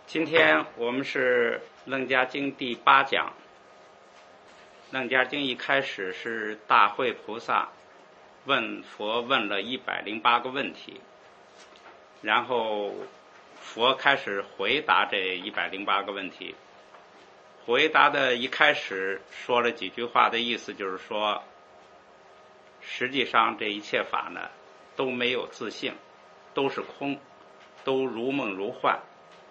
今天我们是楞伽经第8讲。楞伽经一开始是大慧菩萨问佛问了108个问题，然后佛开始回答这108个问题。回答的一开始说了几句话的意思，就是说实际上这一切法呢都没有自性，都是空，都如梦如幻。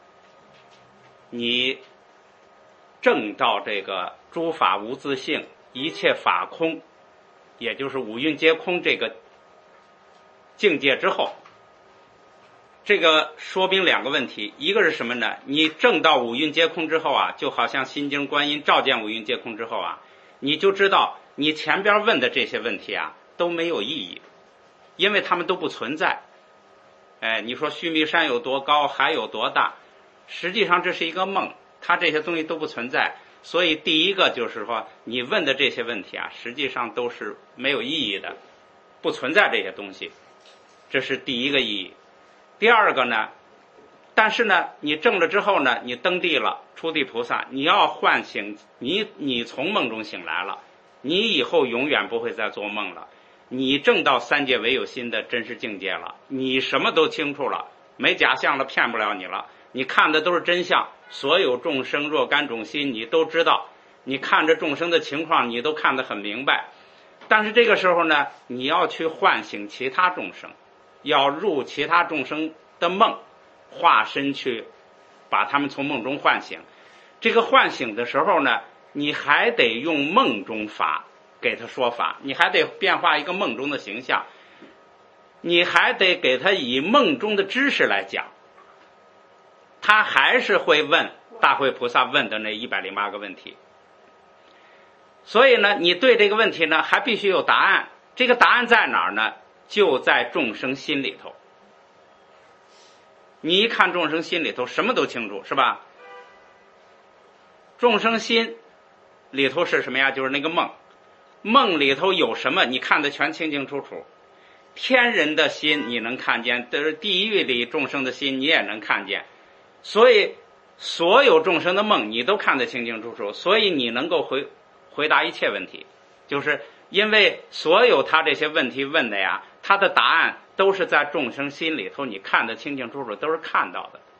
你证到这个诸法无自性，一切法空，也就是五蕴皆空这个境界之后，这个说明两个问题。一个是什么呢？你证到五蕴皆空之后啊，就好像心经观音照见五蕴皆空之后啊，你就知道你前边问的这些问题啊都没有意义，因为它们都不存在。你说须弥山有多高，海有多大，实际上这是一个梦，它这些东西都不存在。所以第一个就是说，你问的这些问题啊，实际上都是没有意义的，不存在这些东西，这是第一个意义。第二个呢，但是呢，你证了之后呢，你登地了，初地菩萨，你要唤醒你从梦中醒来了，你以后永远不会再做梦了，你证到三界唯有心的真实境界了，你什么都清楚了，没假象了，骗不了你了，你看的都是真相，所有众生若干种心你都知道，你看着众生的情况你都看得很明白。但是这个时候呢，你要去唤醒其他众生，要入其他众生的梦，化身去把他们从梦中唤醒。这个唤醒的时候呢，你还得用梦中法给他说法，你还得变化一个梦中的形象，你还得给他以梦中的知识来讲，他还是会问大慧菩萨问的那108个问题。所以呢，你对这个问题呢还必须有答案。这个答案在哪儿呢？就在众生心里头。你一看众生心里头什么都清楚，是吧？众生心里头是什么呀？就是那个梦，梦里头有什么你看得全清清楚楚。天人的心你能看见，地狱里众生的心你也能看见，所以所有众生的梦你都看得清清楚楚，所以你能够回答一切问题，就是因为所有他这些问题问的呀，他的答案都是在众生心里头，你看得清清楚楚，都是看到的。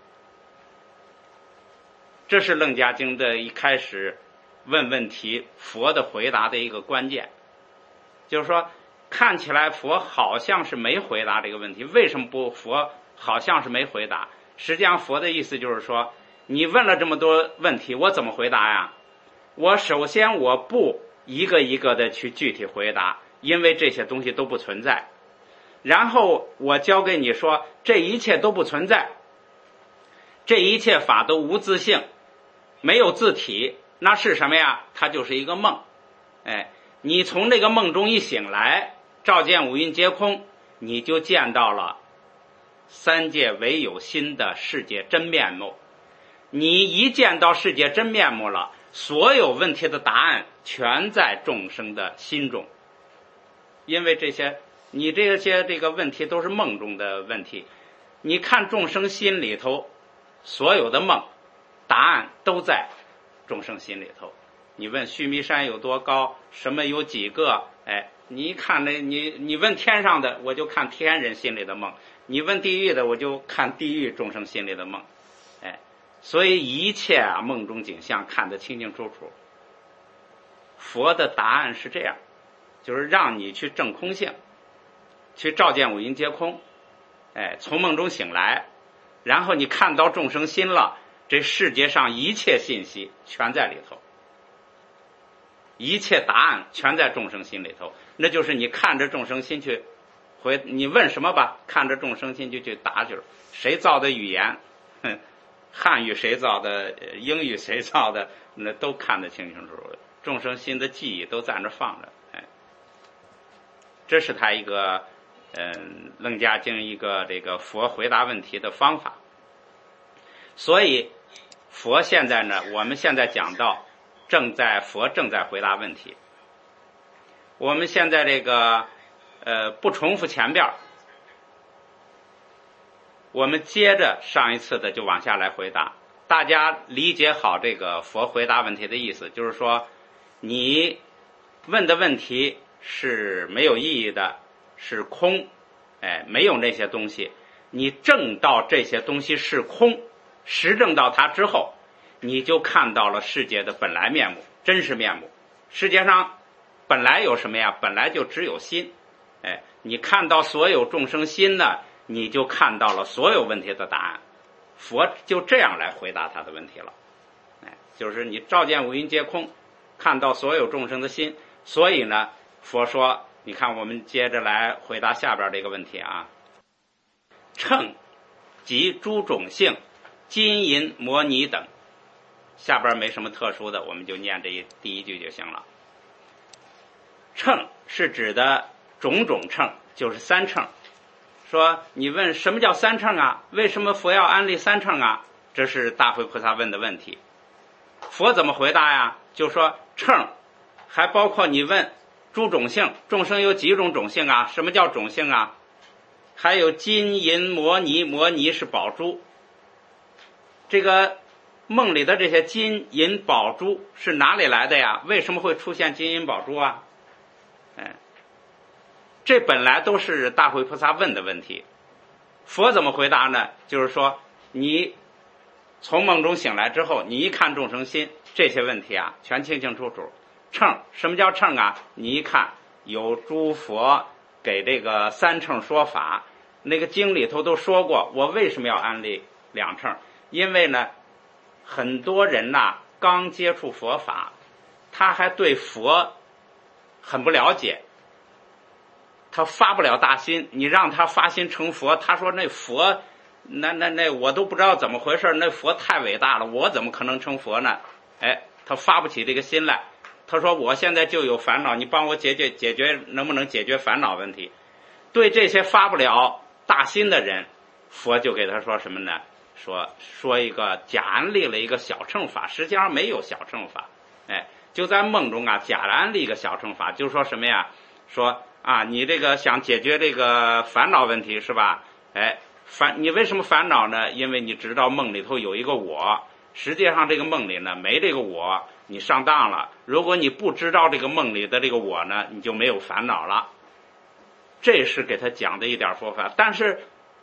这是楞伽经的一开始问问题佛的回答的一个关键，就是说看起来佛好像是没回答这个问题，为什么不？佛好像是没回答，实际上佛的意思就是说，你问了这么多问题，我怎么回答呀？我首先我不一个一个的去具体回答，因为这些东西都不存在。然后我教给你说，这一切都不存在，这一切法都无自性，没有自体，那是什么呀？它就是一个梦。你从这个梦中一醒来，照见五蕴皆空，你就见到了三界唯有心的世界真面目。你一见到世界真面目了，所有问题的答案全在众生的心中。因为你这个问题都是梦中的问题，你看众生心里头所有的梦，答案都在众生心里头。你问须弥山有多高，什么有几个，你一看你问天上的，我就看天人心里的梦；你问地狱的，我就看地狱众生心里的梦。所以一切梦中景象看得清清楚楚。佛的答案是这样，就是让你去证空性，去照见五蕴皆空，从梦中醒来，然后你看到众生心了，这世界上一切信息全在里头，一切答案全在众生心里头。那就是你看着众生心去你问什么吧，看着众生心就去答去了。谁造的语言，汉语谁造的，英语谁造的，那都看得清清楚楚。众生心的记忆都在那放着。这是他一个楞伽经一个这个佛回答问题的方法。所以佛现在呢，我们现在讲到佛正在回答问题。我们现在这个不重复前边，我们接着上一次的就往下来回答。 大家理解好这个佛回答问题的意思，就是说你问的问题是没有意义的，是空，没有那些东西。你证到这些东西是空，实证到它之后，你就看到了世界的本来面目，真实面目。世界上本来有什么呀？本来就只有心。你看到所有众生心呢，你就看到了所有问题的答案。佛就这样来回答他的问题了。就是你照见五蕴皆空，看到所有众生的心。所以呢，佛说，你看我们接着来回答下边这个问题啊。乘即诸种性，金银摩尼等。下边没什么特殊的，我们就念第一句就行了。乘是指的种种乘，就是三乘。说你问什么叫三乘啊？为什么佛要安立三乘啊？这是大慧菩萨问的问题。佛怎么回答呀？就说乘还包括你问诸种性，众生有几种种性啊？什么叫种性啊？还有金银摩尼，摩尼是宝珠。这个梦里的这些金银宝珠是哪里来的呀？为什么会出现金银宝珠啊？这本来都是大慧菩萨问的问题。佛怎么回答呢？就是说你从梦中醒来之后，你一看众生心，这些问题啊全清清楚楚。乘，什么叫乘啊？你一看有诸佛给这个三乘说法，那个经里头都说过，我为什么要安立两乘？因为呢，很多人呐刚接触佛法，他还对佛很不了解，他发不了大心。你让他发心成佛，他说那佛那我都不知道怎么回事，那佛太伟大了，我怎么可能成佛呢？他发不起这个心来。他说我现在就有烦恼，你帮我解决，能不能解决烦恼问题？对这些发不了大心的人，佛就给他说什么呢？说一个假安立了一个小乘法，实际上没有小乘法。就在梦中啊，假安立一个小乘法，就说什么呀？说啊，你这个想解决这个烦恼问题是吧？你为什么烦恼呢？因为你知道梦里头有一个我，实际上这个梦里呢没这个我，你上当了。如果你不知道这个梦里的这个我呢，你就没有烦恼了。这是给他讲的一点佛法。但是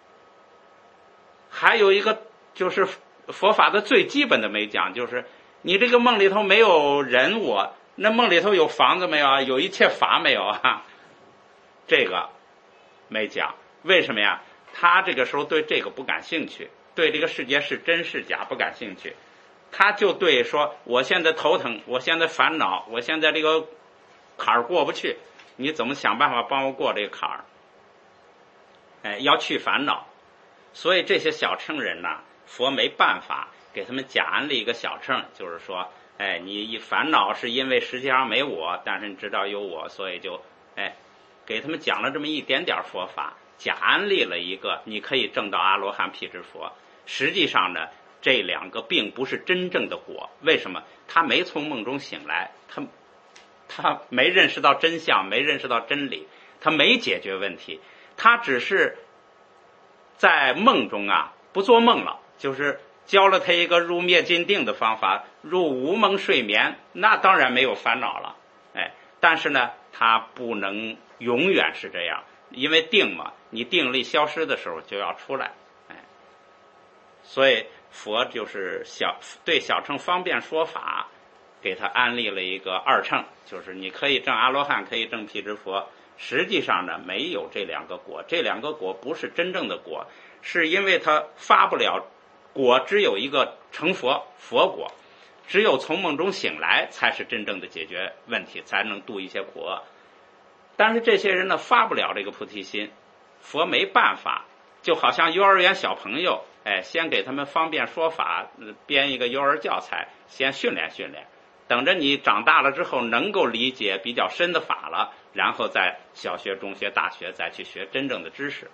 还有一个就是佛法的最基本的没讲，就是你这个梦里头没有人我，那梦里头有房子没有啊？有一切法没有啊？这个没讲。为什么呀？他这个时候对这个不感兴趣，对这个世界是真是假不感兴趣。他就对说，我现在头疼，我现在烦恼，我现在这个坎儿过不去，你怎么想办法帮我过这个坎儿？要去烦恼。所以这些小乘人呐，佛没办法给他们假安立一个小乘，就是说你一烦恼是因为实际上没我，但是你知道有我，所以就给他们讲了这么一点点佛法，假安立了一个你可以证到阿罗汉辟支佛。实际上呢，这两个并不是真正的果。为什么？他没从梦中醒来，他没认识到真相，没认识到真理，他没解决问题，他只是在梦中啊不做梦了，就是教了他一个入灭尽定的方法，入无梦睡眠，那当然没有烦恼了。但是呢，他不能永远是这样，因为定嘛，你定力消失的时候就要出来。所以佛就是对小乘方便说法，给他安立了一个二乘，就是你可以证阿罗汉，可以证辟支佛。实际上呢，没有这两个果，这两个果不是真正的果，是因为他发不了果，只有一个成佛果，只有从梦中醒来才是真正的解决问题，才能度一些苦厄。但是这些人呢，发不了这个菩提心，佛没办法。就好像幼儿园小朋友，先给他们方便说法，编一个幼儿教材，先训练训练，等着你长大了之后能够理解比较深的法了，然后在小学、中学、大学再去学真正的知识。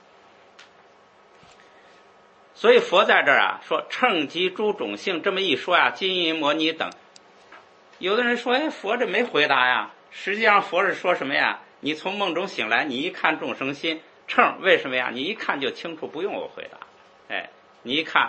所以佛在这儿啊说乘及诸种性，这么一说呀，金银摩尼等，有的人说佛这没回答呀。实际上佛是说什么呀？你从梦中醒来，你一看众生心，乘为什么呀？你一看就清楚，不用我回答。你一看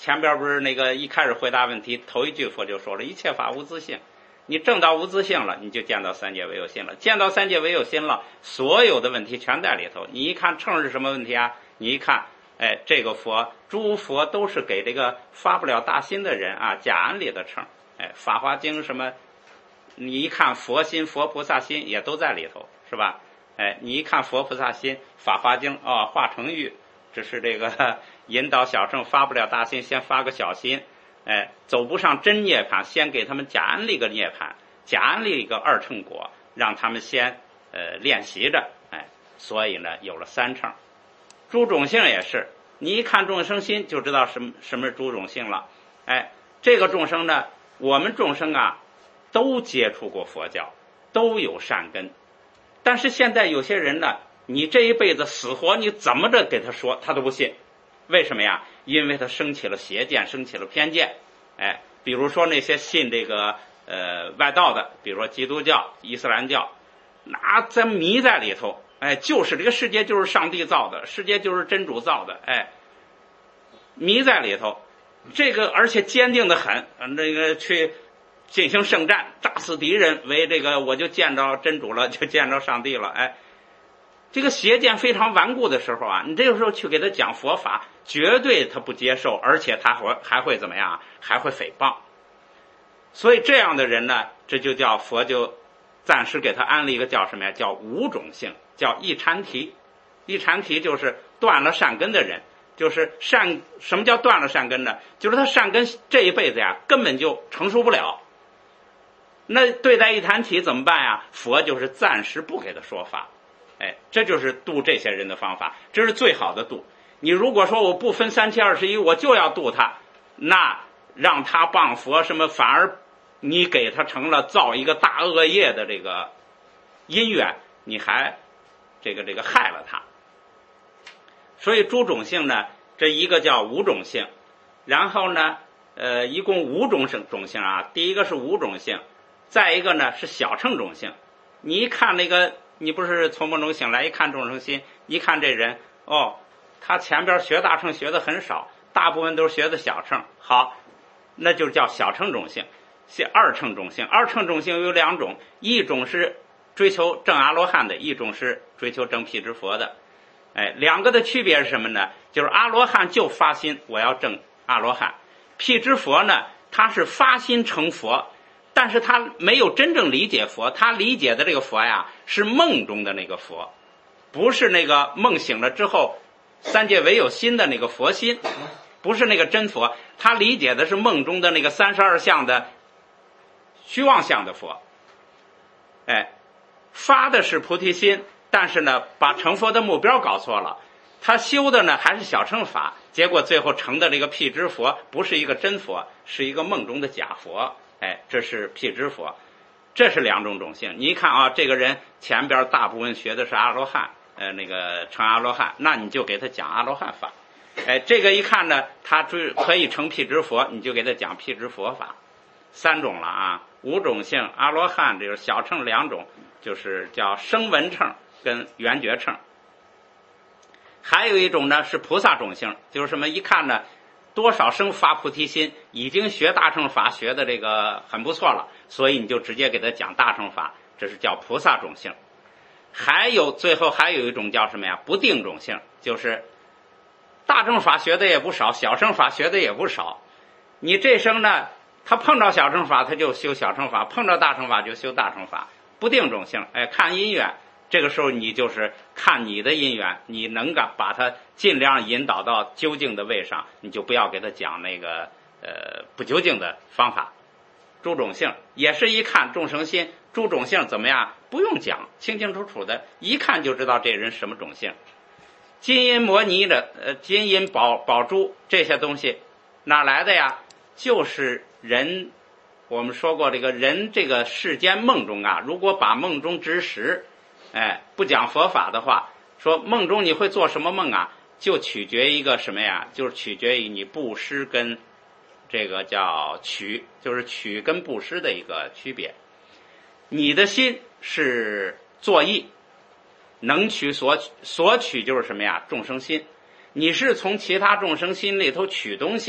前边不是那个一开始回答问题，头一句佛就说了一切法无自性，你证到无自性了，你就见到三界唯有心了，见到三界唯有心了，所有的问题全在里头。你一看称是什么问题啊？你一看，哎，这个佛，诸佛都是给这个发不了大心的人啊加安利的称。哎，法华经什么，你一看佛心、佛菩萨心也都在里头，是吧？哎，你一看佛菩萨心，法华经哦，化成玉，这是这个引导小乘发不了大心，先发个小心。哎，走不上真涅槃，先给他们假安利个涅槃，假安利一个二乘果，让他们先练习着。哎，所以呢，有了三乘。诸种性也是，你一看众生心就知道什么是诸种性了。哎，这个众生呢，我们众生啊，都接触过佛教，都有善根。但是现在有些人呢，你这一辈子死活你怎么着给他说，他都不信。为什么呀？因为他生起了邪见，生起了偏见。哎，比如说那些信这个外道的，比如说基督教、伊斯兰教，那咱迷在里头。哎，就是这个世界就是上帝造的，世界就是真主造的。哎，迷在里头，这个而且坚定的很，这个去进行圣战，炸死敌人，为这个我就见着真主了，就见着上帝了。哎，这个邪见非常顽固的时候啊，你这个时候去给他讲佛法，绝对他不接受，而且他还会怎么样？还会诽谤。所以这样的人呢，这就叫佛就暂时给他安利一个叫什么呀？叫无种性，叫一禅提。一禅提就是断了善根的人，就是什么叫断了善根呢？就是他善根这一辈子呀，根本就成熟不了。那对待一禅提怎么办呀？佛就是暂时不给他说法。哎，这就是度这些人的方法，这是最好的度。你如果说我不分3721，我就要度他，那让他谤佛什么，反而你给他成了造一个大恶业的这个因缘，你还这个害了他。所以诸种性呢，这一个叫无种性，然后呢一共五种性啊。第一个是无种性，再一个呢是小乘种性。你一看那个，你不是从梦中醒来，一看众生心，一看这人哦，他前边学大乘学的很少，大部分都是学的小乘。好，那就叫小乘种性。二乘种性，二乘种性有两种，一种是追求证阿罗汉的，一种是追求证辟支佛的。哎，两个的区别是什么呢？就是阿罗汉就发心我要证阿罗汉，辟支佛呢，他是发心成佛，但是他没有真正理解佛，他理解的这个佛呀是梦中的那个佛，不是那个梦醒了之后三界唯有心的那个佛心，不是那个真佛，他理解的是梦中的那个32相的虚妄相的佛。哎，发的是菩提心，但是呢把成佛的目标搞错了，他修的呢还是小乘法，结果最后成的这个辟支佛不是一个真佛，是一个梦中的假佛。哎，这是辟支佛。这是两种种性。你一看啊，这个人前边大部分学的是阿罗汉，那个成阿罗汉，那你就给他讲阿罗汉法。哎，这个一看呢，他可以成辟支佛，你就给他讲辟支佛法。三种了啊，五种性，阿罗汉这个小乘两种，就是叫声闻乘跟缘觉乘。还有一种呢是菩萨种性，就是什么一看呢，多少生发菩提心，已经学大乘法学的这个很不错了，所以你就直接给他讲大乘法，这是叫菩萨种性。最后还有一种叫什么呀？不定种性，就是大乘法学的也不少，小乘法学的也不少。你这生呢，他碰到小乘法他就修小乘法，碰到大乘法就修大乘法，不定种性。哎，看因缘，这个时候你就是看你的因缘，你能把他尽量引导到究竟的位上，你就不要给他讲那个不究竟的方法。诸种性也是一看众生心，诸种性怎么样？不用讲，清清楚楚的，一看就知道这人什么种性。金银摩尼的金银宝珠这些东西哪来的呀？就是人，我们说过这个人这个世间梦中啊，如果把梦中之实，哎，不讲佛法的话，说梦中你会做什么梦啊？就取决于一个什么呀？就是取决于你布施跟这个叫取，就是取跟布施的一个区别。你的心是作意，能取所取就是什么呀？众生心。你是从其他众生心里头取东西，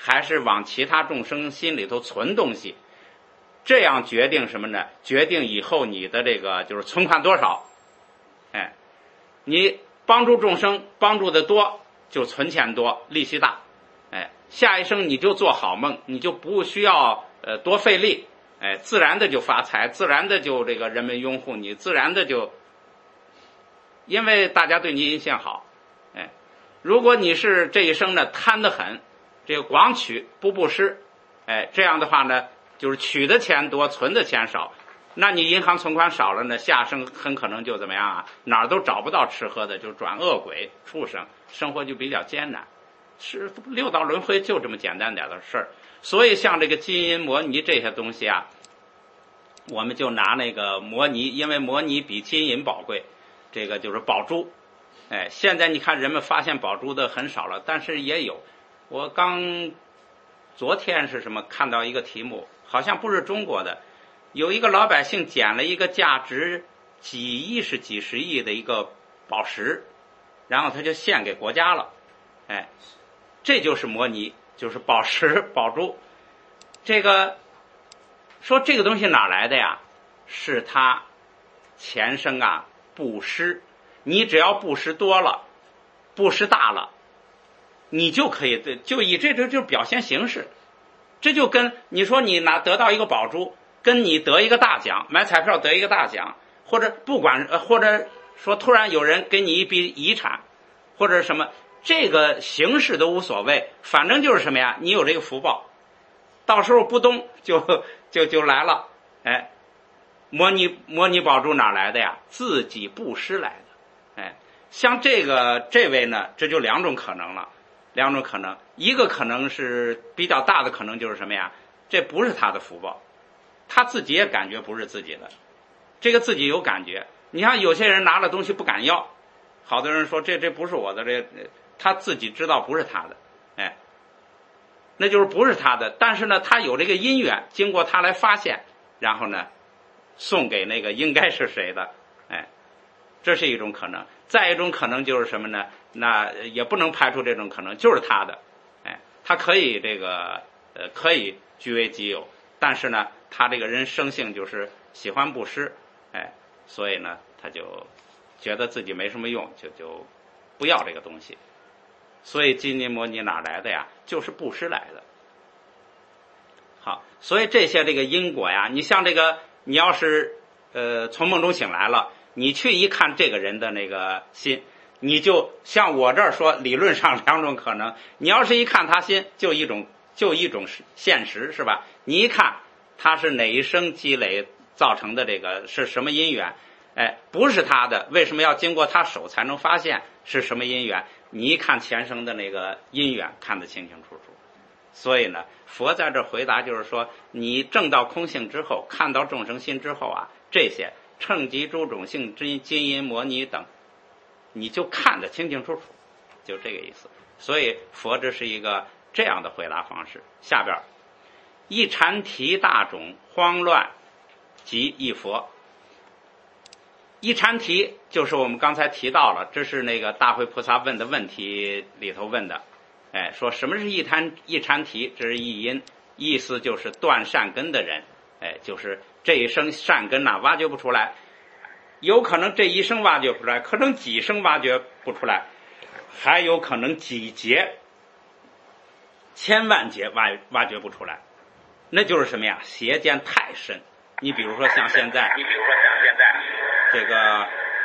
还是往其他众生心里头存东西，这样决定什么呢？决定以后你的这个就是存款多少。哎，你帮助众生帮助的多，就存钱多，利息大。哎，下一生你就做好梦，你就不需要多费力，哎，自然的就发财，自然的就这个人们拥护你，自然的就因为大家对你印象好。哎，如果你是这一生呢贪得很，这个光取不布施，哎，这样的话呢，就是取的钱多，存的钱少，那你银行存款少了呢，下生很可能就怎么样啊？哪儿都找不到吃喝的，就转恶鬼、畜生，生活就比较艰难。是六道轮回就这么简单点的事儿。所以像这个金银摩尼这些东西啊，我们就拿那个摩尼，因为摩尼比金银宝贵，这个就是宝珠。哎，现在你看人们发现宝珠的很少了，但是也有。我昨天是什么看到一个题目，好像不是中国的，有一个老百姓捡了一个价值几亿是几十亿的一个宝石，然后他就献给国家了。哎，这就是摩尼，就是宝石宝珠。这个说这个东西哪来的呀？是他前生啊布施，你只要布施多了，布施大了，你就可以就以这就是表现形式。这就跟你说你得到一个宝珠，跟你得一个大奖，买彩票得一个大奖，或者不管或者说突然有人给你一笔遗产，或者什么，这个形式都无所谓，反正就是什么呀？你有这个福报，到时候不动就来了。哎，摩尼宝珠哪来的呀？自己布施来的。哎，像这位呢，这就两种可能了。两种可能，一个可能是比较大的可能就是什么呀？这不是他的福报，他自己也感觉不是自己的，这个自己有感觉。你看有些人拿了东西不敢要，好多人说这不是我的，他自己知道不是他的，哎，那就是不是他的。但是呢，他有这个因缘，经过他来发现，然后呢，送给那个应该是谁的，哎，这是一种可能。再一种可能就是什么呢？那也不能排除这种可能，就是他的，哎，他可以这个可以据为己有，但是呢，他这个人生性就是喜欢布施，哎，所以呢，他就觉得自己没什么用，就不要这个东西。所以金银摩尼哪来的呀？就是布施来的。好，所以这些这个因果呀，你像这个，你要是从梦中醒来了，你去一看这个人的那个心，你就像我这儿说，理论上两种可能。你要是一看他心，就一种现实，是吧？你一看他是哪一生积累造成的，这个是什么因缘？哎，不是他的，为什么要经过他手才能发现是什么因缘？你一看前生的那个因缘，看得清清楚楚。所以呢，佛在这回答就是说，你证到空性之后，看到众生心之后啊，这些乘集诸种性金银摩尼等，你就看得清清楚楚，就这个意思。所以佛这是一个这样的回答方式。下边一禅提大种慌乱即一佛。一禅提就是我们刚才提到了，这是那个大慧菩萨问的问题里头问的。哎，说什么是一禅提？这是一因，意思就是断善根的人。哎，就是这一生善根挖掘不出来，有可能这一生挖掘不出来，可能几生挖掘不出来，还有可能几劫、千万劫挖掘不出来，那就是什么呀？邪见太深。你比如说像现在，这个，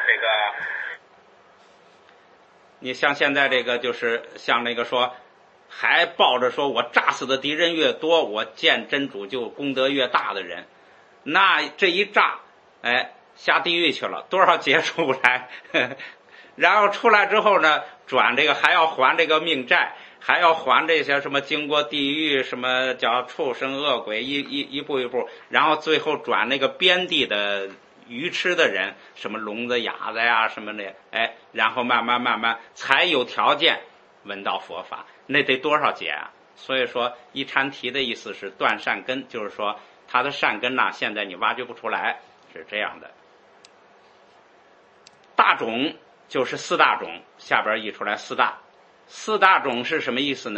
你像现在这个就是像那个说，还抱着说我炸死的敌人越多，我见真主就功德越大的人，那这一炸，哎，下地狱去了，多少劫出不来，然后出来之后呢，转这个还要还这个命债，还要还这些什么经过地狱，什么叫畜生恶鬼，一步一步，然后最后转那个边地的愚痴的人，什么聋子哑子呀什么的，哎，然后慢慢才有条件闻到佛法，那得多少劫啊？所以说一禅提的意思是断善根，就是说他的善根现在你挖掘不出来，是这样的。大种就是四大种，下边译出来四大种是什么意思呢？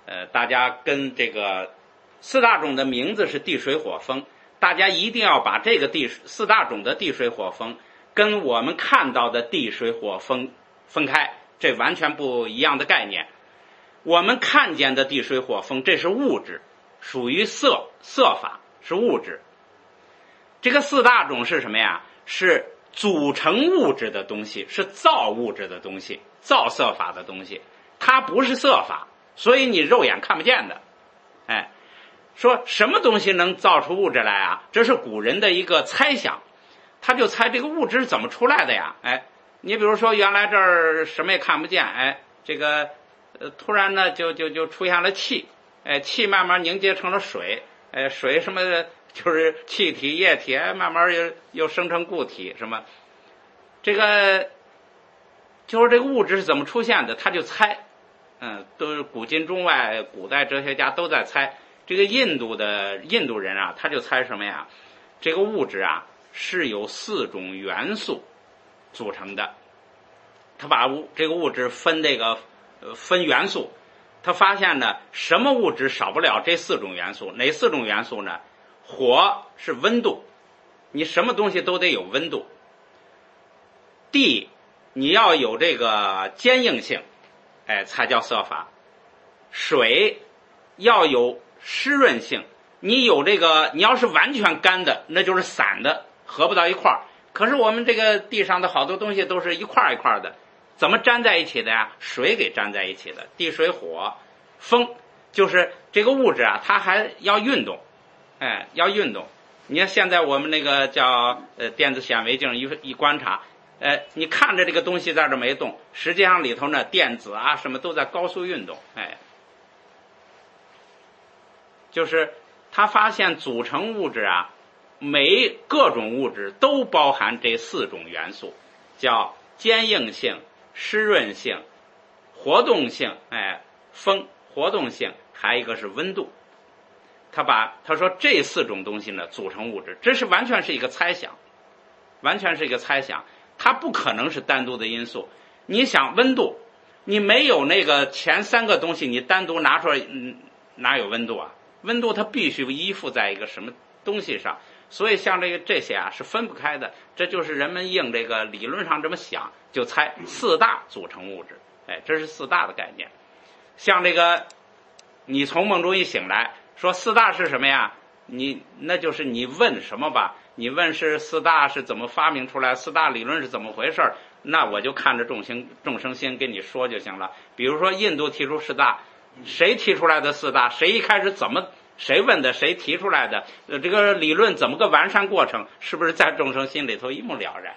大家跟这个四大种的名字是地水火风，大家一定要把这个四大种的地水火风跟我们看到的地水火风分开，这完全不一样的概念。我们看见的地水火风，这是物质，属于色法，是物质。这个四大种是什么呀？是组成物质的东西，是造物质的东西，造色法的东西，它不是色法，所以你肉眼看不见的。说什么东西能造出物质来啊？这是古人的一个猜想，他就猜这个物质是怎么出来的呀？你比如说原来这儿什么也看不见，这个突然呢就出现了气，气慢慢凝结成了水，水什么的就是气体液体，慢慢又生成固体，什么这个就是这个物质是怎么出现的，他就猜。都是古今中外古代哲学家都在猜。这个印度人啊，他就猜什么呀？这个物质啊是由4种元素组成的。他把这个物质分元素，他发现呢，什么物质少不了这4种元素？哪4种元素呢？火是温度，你什么东西都得有温度。地你要有这个坚硬性，才叫色法。水要有湿润性，你有这个，你要是完全干的，那就是散的，合不到一块儿。可是我们这个地上的好多东西都是一块一块的，怎么粘在一起的呀？水给粘在一起的。地水火风，就是这个物质啊，它还要运动，要运动。你看现在我们那个叫电子显微镜一观察，你看着这个东西在这没动，实际上里头呢电子啊什么都在高速运动，就是他发现组成物质啊，各种物质都包含这4种元素，叫坚硬性、湿润性、活动性，风活动性，还有一个是温度。他说这4种东西呢组成物质，这是完全是一个猜想，完全是一个猜想，它不可能是单独的因素。你想温度，你没有那个前3个东西，你单独拿出来，哪有温度啊？温度它必须依附在一个什么东西上，所以像这些啊是分不开的。这就是人们应这个理论上这么想，就猜4大组成物质，这是4大的概念。像这个你从梦中一醒来，说4大是什么呀？那就是你问什么吧，你问是4大是怎么发明出来，4大理论是怎么回事，那我就看着众生心跟你说就行了。比如说印度提出4大，谁提出来的4大？谁一开始谁问的？谁提出来的？这个理论怎么个完善过程？是不是在众生心里头一目了然？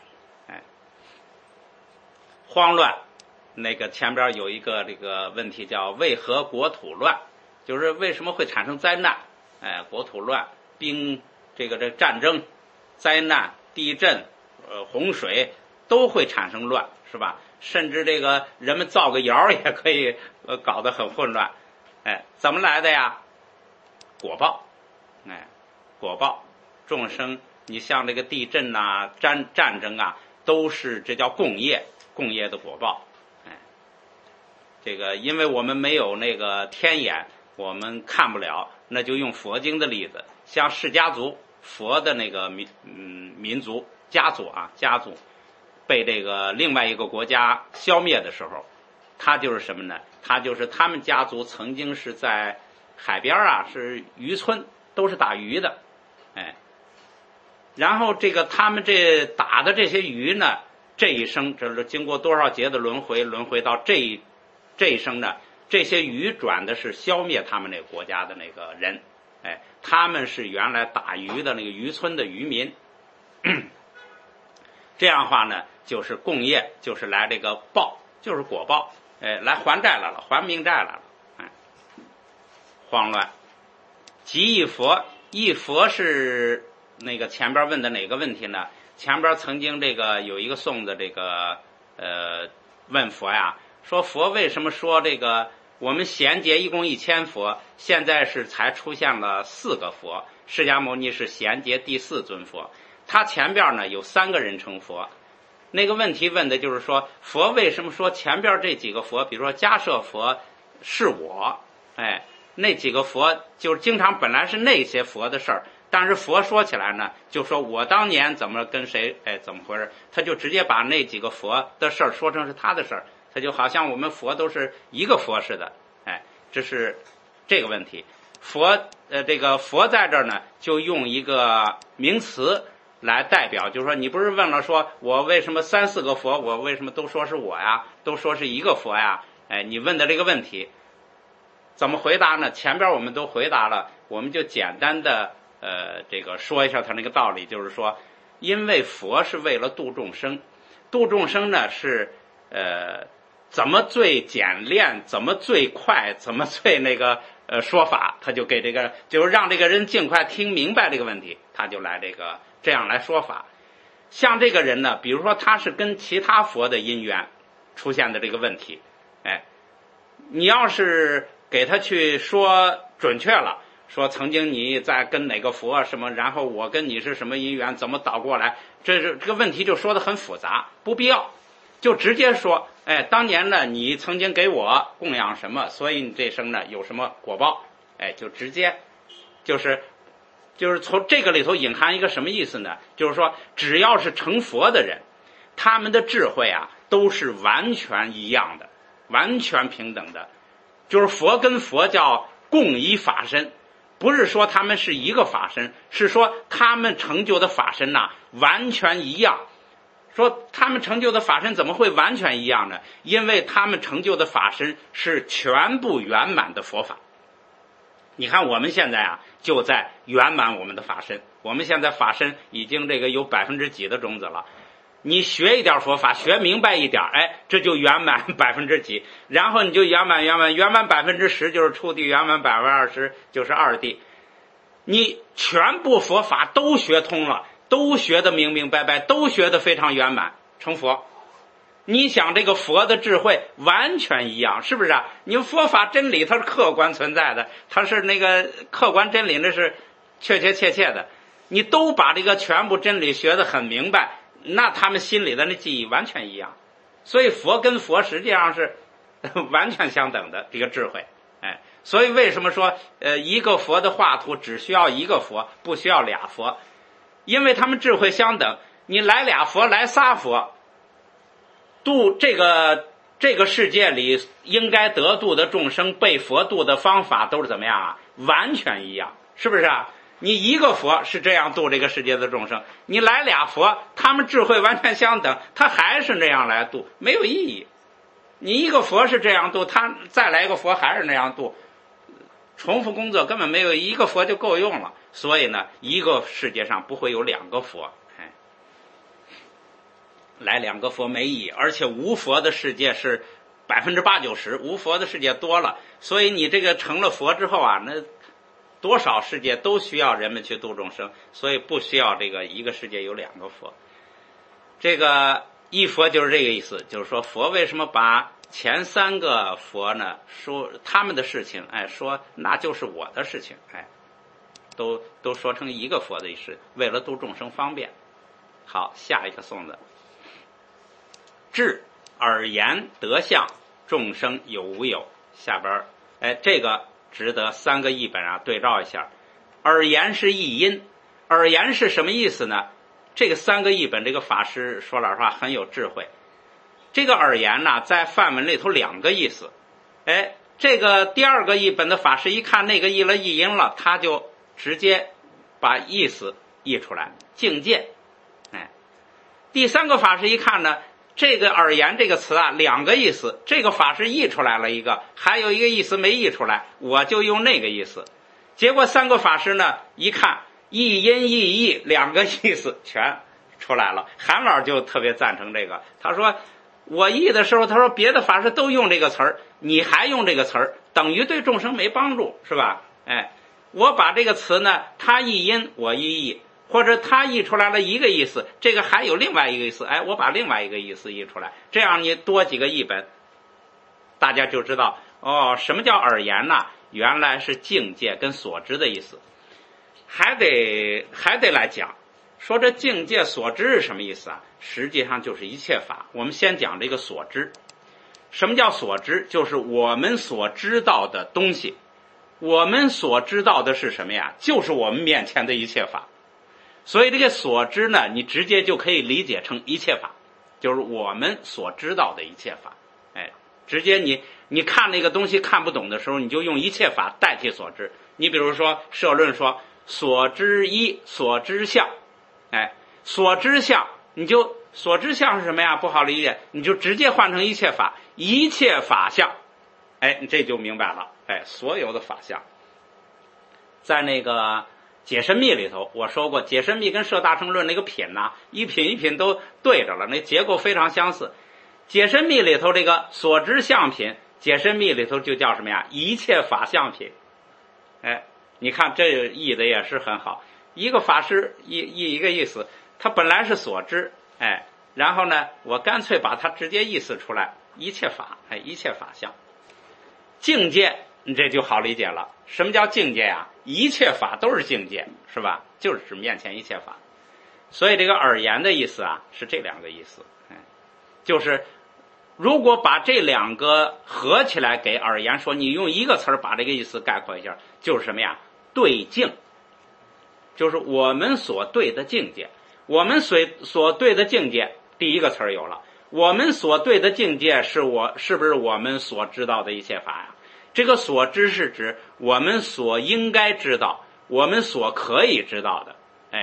慌乱，那个前边有一个这个问题叫为何国土乱，就是为什么会产生灾难？国土乱，这战争、灾难、地震、洪水都会产生乱，是吧？甚至这个人们造个谣也可以搞得很混乱。怎么来的呀？果报，果报，众生，你像这个地震啊、战争啊，都是这叫共业的果报。这个因为我们没有那个天眼，我们看不了，那就用佛经的例子，像释迦族，佛的那个民族家族被这个另外一个国家消灭的时候，他就是什么呢？他就是他们家族曾经是在海边啊，是渔村，都是打鱼的，然后这个他们这打的这些鱼呢，这一生这是经过多少劫的轮回到这一生呢，这些鱼转的是消灭他们那个国家的那个人，他们是原来打鱼的那个渔村的渔民，这样的话呢，就是共业，就是来这个报，就是果报，来还债来了，还命债来了。慌乱，即一佛，一佛是那个前边问的哪个问题呢？前边曾经这个有一个颂的这个问佛呀，说佛为什么说这个我们贤劫一共1000佛，现在是才出现了4个佛，释迦牟尼是贤劫第4尊佛，他前边呢有3个人称佛。那个问题问的就是说，佛为什么说前边这几个佛，比如说迦摄佛是我， 那几个佛就是经常本来是那些佛的事儿，但是佛说起来呢，就说我当年怎么跟谁，怎么回事，他就直接把那几个佛的事儿说成是他的事儿，他就好像我们佛都是一个佛似的，这是这个问题。这个佛在这儿呢，就用一个名词来代表，就是说你不是问了说我为什么3、4个佛，我为什么都说是我呀，都说是一个佛呀？你问的这个问题怎么回答呢？前边我们都回答了，我们就简单的这个说一下他那个道理，就是说，因为佛是为了度众生，度众生呢是怎么最简练，怎么最快，怎么最那个说法，他就给这个就是让这个人尽快听明白这个问题，他就来这样来说法。像这个人呢，比如说他是跟其他佛的因缘出现的这个问题，你要是给他去说准确了，说曾经你在跟哪个佛什么，然后我跟你是什么因缘，怎么倒过来，这个问题就说得很复杂，不必要，就直接说，当年呢你曾经给我供养什么，所以你这生呢有什么果报，就直接就是从这个里头隐含一个什么意思呢？就是说只要是成佛的人，他们的智慧啊都是完全一样的，完全平等的，就是佛跟佛叫共一法身，不是说他们是一个法身，是说他们成就的法身呐完全一样。说他们成就的法身怎么会完全一样呢？因为他们成就的法身是全部圆满的佛法。你看我们现在啊就在圆满我们的法身，我们现在法身已经这个有几%的种子了，你学一点佛法，学明白一点，这就圆满几%，然后你就圆满10%，就是初地，圆满20%就是二地。你全部佛法都学通了，都学得明明白白，都学得非常圆满，成佛。你想这个佛的智慧完全一样，是不是啊？你佛法真理它是客观存在的，它是那个客观真理，那是确切的。你都把这个全部真理学得很明白，那他们心里的那记忆完全一样。所以佛跟佛实际上是完全相等的这个智慧。所以为什么说一个佛的画图只需要一个佛，不需要俩佛？因为他们智慧相等，你来俩佛，来仨佛，度这个世界里应该得度的众生，被佛度的方法都是怎么样啊？完全一样，是不是啊？你一个佛是这样度这个世界的众生，你来俩佛，他们智慧完全相等，他还是那样来度，没有意义。你一个佛是这样度，他再来一个佛还是那样度，重复工作根本没有，一个佛就够用了。所以呢，一个世界上不会有两个佛，来两个佛没意义。而且无佛的世界是80%、90%，无佛的世界多了，所以你这个成了佛之后啊，那多少世界都需要人们去度众生，所以不需要这个一个世界有两个佛。这个一佛就是这个意思，就是说佛为什么把前3个佛呢说他们的事情，说那就是我的事情，都说成一个佛的意思，为了度众生方便。好，下一个颂子，智耳言德相，众生有无有。下边这个值得3个译本啊对照一下。耳言是译音，耳言是什么意思呢？这个3个译本，这个法师说老实话很有智慧。这个耳言呢，在梵文里头2个意思。这个第2个译本的法师一看那个译了译音了，他就直接把意思译出来，境界。第3个法师一看呢，这个耳言这个词啊2个意思，这个法师译出来了一个，还有一个意思没译出来，我就用那个意思。结果3个法师呢一看，译音译义2个意思全出来了。韩老就特别赞成这个，他说我译的时候，他说别的法师都用这个词儿，你还用这个词儿，等于对众生没帮助，是吧？我把这个词呢，他译音我译义，或者他译出来了一个意思，这个还有另外一个意思，我把另外一个意思译出来，这样你多几个译本，大家就知道什么叫耳言呢？原来是境界跟所知的意思。还得来讲，说这境界所知是什么意思啊？实际上就是一切法。我们先讲这个所知。什么叫所知？就是我们所知道的东西， 我们所知道的是什么呀？就是我们面前的一切法。所以这个所知呢，你直接就可以理解成一切法，就是我们所知道的一切法。直接你看那个东西看不懂的时候，你就用一切法代替所知。你比如说社论说所知一，所知相，所知相，你就所知相是什么呀？不好理解，你就直接换成一切法，一切法相，这就明白了。所有的法相，在那个解深密里头，我说过解深密跟摄大乘论那个品呐，一品一品都对着了，那结构非常相似。解深密里头这个所知相品，解深密里头就叫什么呀？一切法相品。你看这译的也是很好，一个法师译一个意思，它本来是所知，然后呢，我干脆把它直接意思出来，一切法，一切法相。境界，这就好理解了。什么叫境界呀？一切法都是境界，是吧？就是指面前一切法。所以这个耳言的意思啊，是这两个意思。就是如果把这两个合起来给耳言说，你用一个词儿把这个意思概括一下，就是什么呀？对境，就是我们所对的境界。我们所对的境界，第一个词儿有了。我们所对的境界是不是我们所知道的一切法呀？这个所知是指我们所应该知道，我们所可以知道的。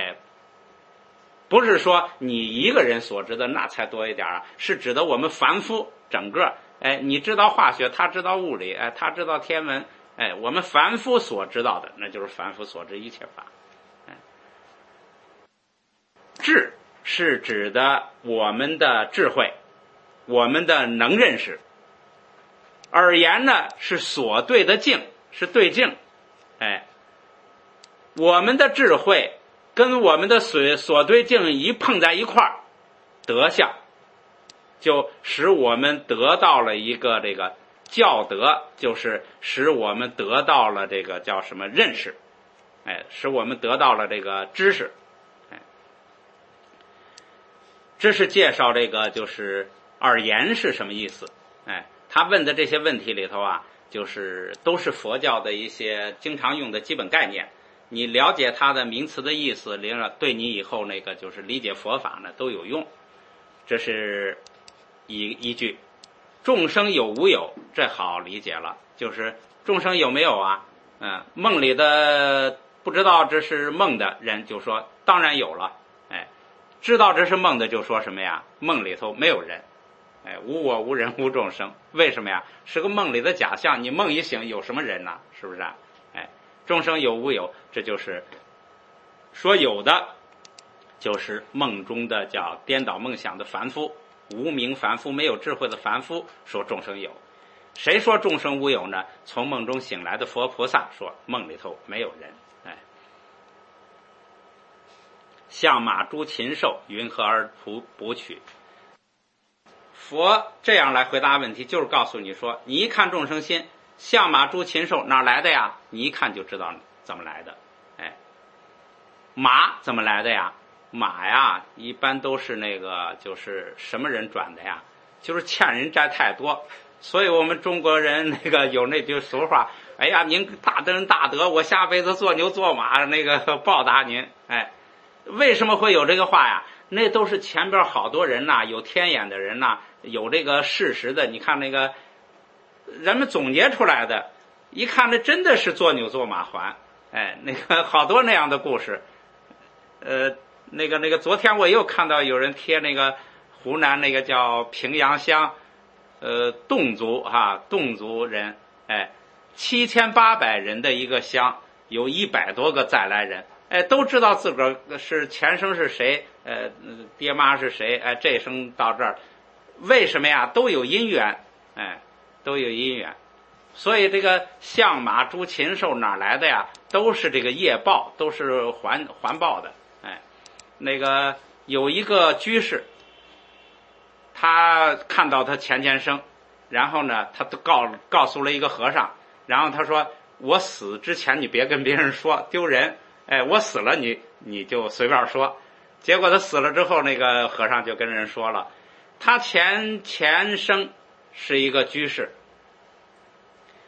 不是说你一个人所知的那才多一点啊，是指的我们凡夫整个。你知道化学，他知道物理，他知道天文，我们凡夫所知道的，那就是凡夫所知一切法。智是指的我们的智慧，我们的能认识。耳言呢是所对的境，是对境。我们的智慧跟我们的所对境一碰在一块儿，德相，就使我们得到了一个这个教德，就是使我们得到了这个叫什么认识，使我们得到了这个知识。这是介绍这个就是耳言是什么意思。他问的这些问题里头啊，就是都是佛教的一些经常用的基本概念。你了解它的名词的意思，对你以后那个就是理解佛法呢都有用。这是一句。众生有无有，这好理解了，就是众生有没有啊？梦里的不知道这是梦的人就说当然有了。知道这是梦的就说什么呀？梦里头没有人。无我无人无众生。为什么呀？是个梦里的假象，你梦一醒有什么人呢？是不是啊？众生有无有，这就是说有的就是梦中的叫颠倒梦想的凡夫，无明凡夫，没有智慧的凡夫说众生有。谁说众生无有呢？从梦中醒来的佛菩萨说梦里头没有人。象马诸禽兽，云何而卜取？佛这样来回答问题，就是告诉你说，你一看众生心，象马诸禽兽哪来的呀？你一看就知道怎么来的。马怎么来的呀？马呀，一般都是那个就是什么人转的呀？就是欠人债太多，所以我们中国人那个有那句俗话，哎呀，您大德大德，我下辈子做牛做马，那个报答您。为什么会有这个话呀？那都是前边好多人呐，有天眼的人呐，有这个事实的，你看那个人们总结出来的，一看这真的是做牛做马还。那个好多那样的故事。那个昨天我又看到有人贴那个湖南那个叫平阳乡侗族人，7800人的一个乡，有100多个再来人。都知道自个儿是前生是谁，爹妈是谁，这生到这儿，为什么呀？都有因缘，都有因缘。所以这个象马诸禽兽哪来的呀？都是这个业报，都是还报的。那个有一个居士，他看到他前生，然后呢，他都告诉了一个和尚，然后他说：“我死之前你别跟别人说，丢人。我死了你就随便说。”结果他死了之后，那个和尚就跟人说了，他前生是一个居士，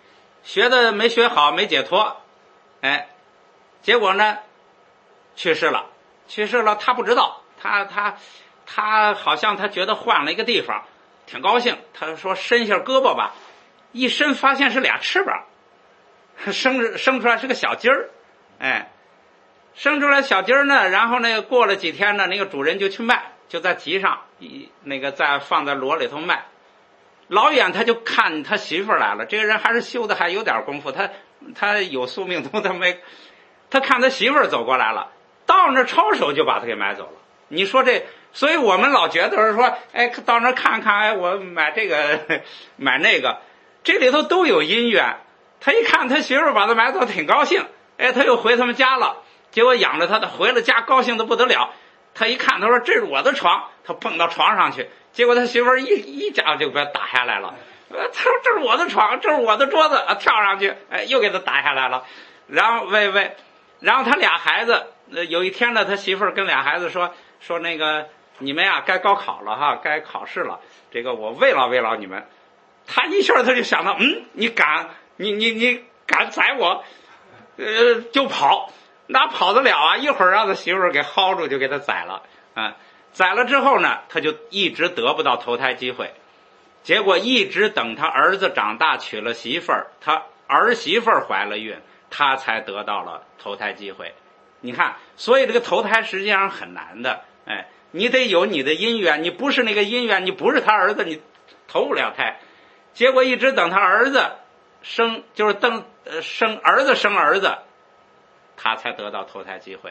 学的没学好，没解脱，结果呢去世了，他不知道，他好像他觉得换了一个地方，挺高兴，他说伸下胳膊吧，一伸发现是俩翅膀，生出来是个小鸡儿，生出来小鸡儿呢，然后呢过了几天呢，那个主人就去卖，就在集上再放在箩里头卖。老远他就看他媳妇儿来了，这个人还是修的还有点功夫，他有宿命图，他看他媳妇儿走过来了，到那抄手就把他给买走了。你说这，所以我们老觉得是说，到那看看，我买这个买那个，这里头都有因缘。他一看他媳妇儿把他买走，挺高兴，他又回他们家了。结果养着他的回了家，高兴的不得了。他一看，他说这是我的床，他蹦到床上去，结果他媳妇儿一家就给他打下来了。他说这是我的床，这是我的桌子，跳上去，又给他打下来了。然后然后他俩孩子，有一天呢，他媳妇儿跟俩孩子说那个你们呀该高考了哈，该考试了，这个我慰劳你们。他一下他就想到，你敢宰我，就跑。哪跑得了啊？一会儿让他媳妇儿给薅住，就给他宰了。宰了之后呢，他就一直得不到投胎机会。结果一直等他儿子长大娶了媳妇儿，他儿媳妇儿怀了孕，他才得到了投胎机会。你看，所以这个投胎实际上很难的。你得有你的因缘，你不是那个因缘，你不是他儿子，你投不了胎。结果一直等他儿子生儿子。他才得到投胎机会，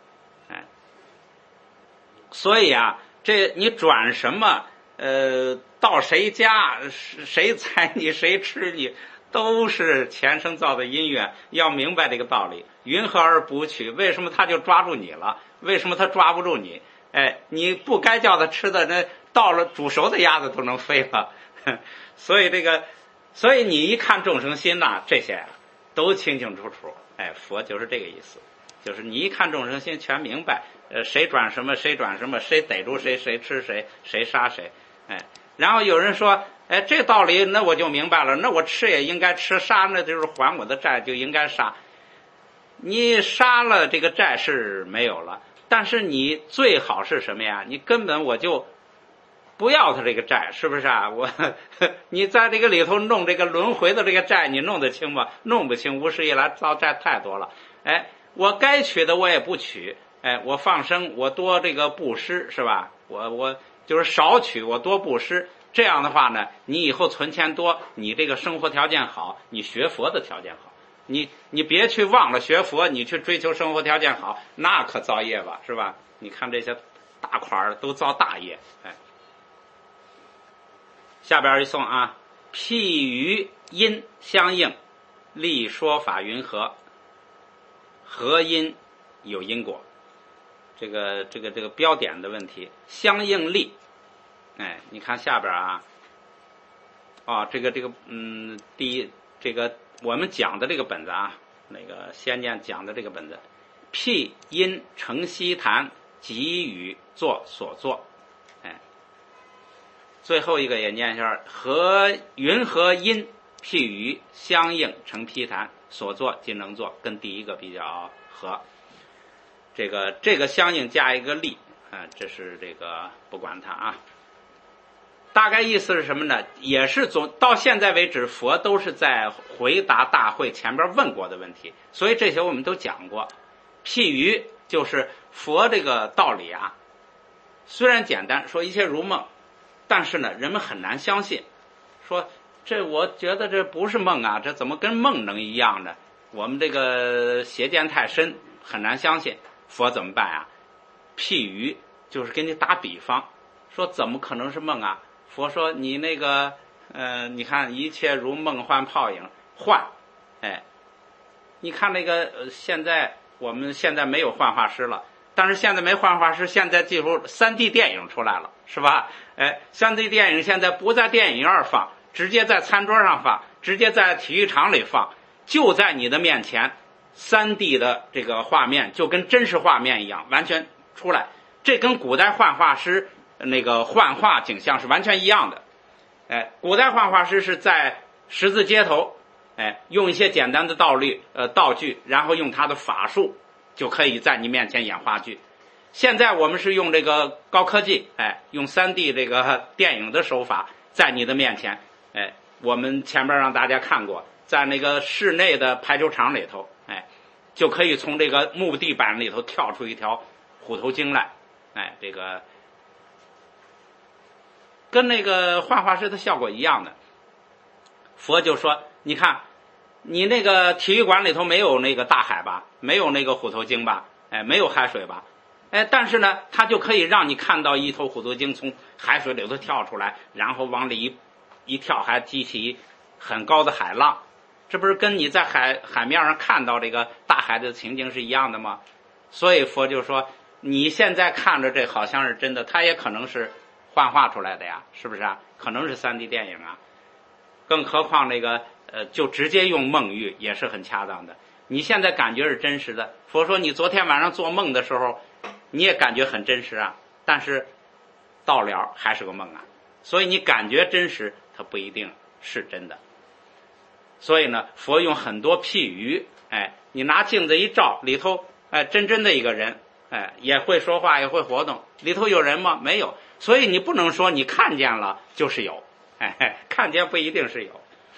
所以啊，这你转什么，到谁家，谁踩你，谁吃你，都是前生造的因缘。要明白这个道理，云何而不去？为什么他就抓住你了？为什么他抓不住你？你不该叫他吃的，那到了煮熟的鸭子都能飞了。所以你一看众生心呐，这些都清清楚楚。佛就是这个意思，就是你一看众生心全明白，谁转什么，谁转什么，谁逮住谁，谁吃谁，谁杀谁。然后有人说，这道理那我就明白了，那我吃也应该吃，杀那就是还我的债，就应该杀。你杀了这个债是没有了，但是你最好是什么呀？你根本我就不要他这个债，是不是啊？你在这个里头弄这个轮回的这个债，你弄得清吗？弄不清，无始以来造债太多了。我该取的我也不取，我放生，我多这个布施，是吧？我就是少取，我多布施。这样的话呢，你以后存钱多，你这个生活条件好，你学佛的条件好。你别去忘了学佛，你去追求生活条件好，那可造业吧，是吧？你看这些大款都造大业。下边一颂啊，譬于因相应，立说法云何？何因有因果？这个标点的问题，相应立。你看下边啊，第一我们讲的这个本子啊，那个先念讲的这个本子，譬因成悉谈，给予作所作。最后一个也念一下，云何因譬喻相应成批谈，所作即能作，跟第一个比较合。这个相应加一个立，这是这个不管它啊。大概意思是什么呢？也是到现在为止，佛都是在回答大会前边问过的问题，所以这些我们都讲过。譬喻就是佛这个道理啊，虽然简单，说一切如梦，但是呢，人们很难相信。说我觉得这不是梦啊，这怎么跟梦能一样呢？我们这个邪见太深，很难相信。佛怎么办啊？譬喻就是给你打比方，说怎么可能是梦啊？佛说你那个你看一切如梦幻泡影，幻，你看那个我们现在没有幻化师了，但是现在没幻化师，现在技术 3D 电影出来了，是吧？3D 电影现在不在电影院放，直接在餐桌上放，直接在体育场里放，就在你的面前，3D 的这个画面就跟真实画面一样，完全出来。这跟古代幻化师那个幻化景象是完全一样的。古代幻化师是在十字街头用一些简单的道具，然后用他的法术，就可以在你面前演话剧。现在我们是用这个高科技，用 3D 这个电影的手法，在你的面前，我们前面让大家看过，在那个室内的排球场里头，就可以从这个木地板里头跳出一条虎头精来，这个跟那个幻化师的效果一样的。佛就说，你看你那个体育馆里头没有那个大海吧，没有那个虎头精吧，没有海水吧，但是呢它就可以让你看到一头虎头精从海水里头跳出来，然后往里一跳，还激起很高的海浪，这不是跟你在海面上看到这个大海的情景是一样的吗？所以佛就说，你现在看着这好像是真的，它也可能是幻化出来的呀，是不是啊？可能是 3D 电影啊，更何况那个就直接用梦喻也是很恰当的。你现在感觉是真实的，佛说你昨天晚上做梦的时候你也感觉很真实啊，但是到了还是个梦啊，所以你感觉真实它不一定是真的。所以呢佛用很多譬喻，你拿镜子一照，里头真的一个人，也会说话也会活动，里头有人吗？没有。所以你不能说你看见了就是有，看见不一定是有。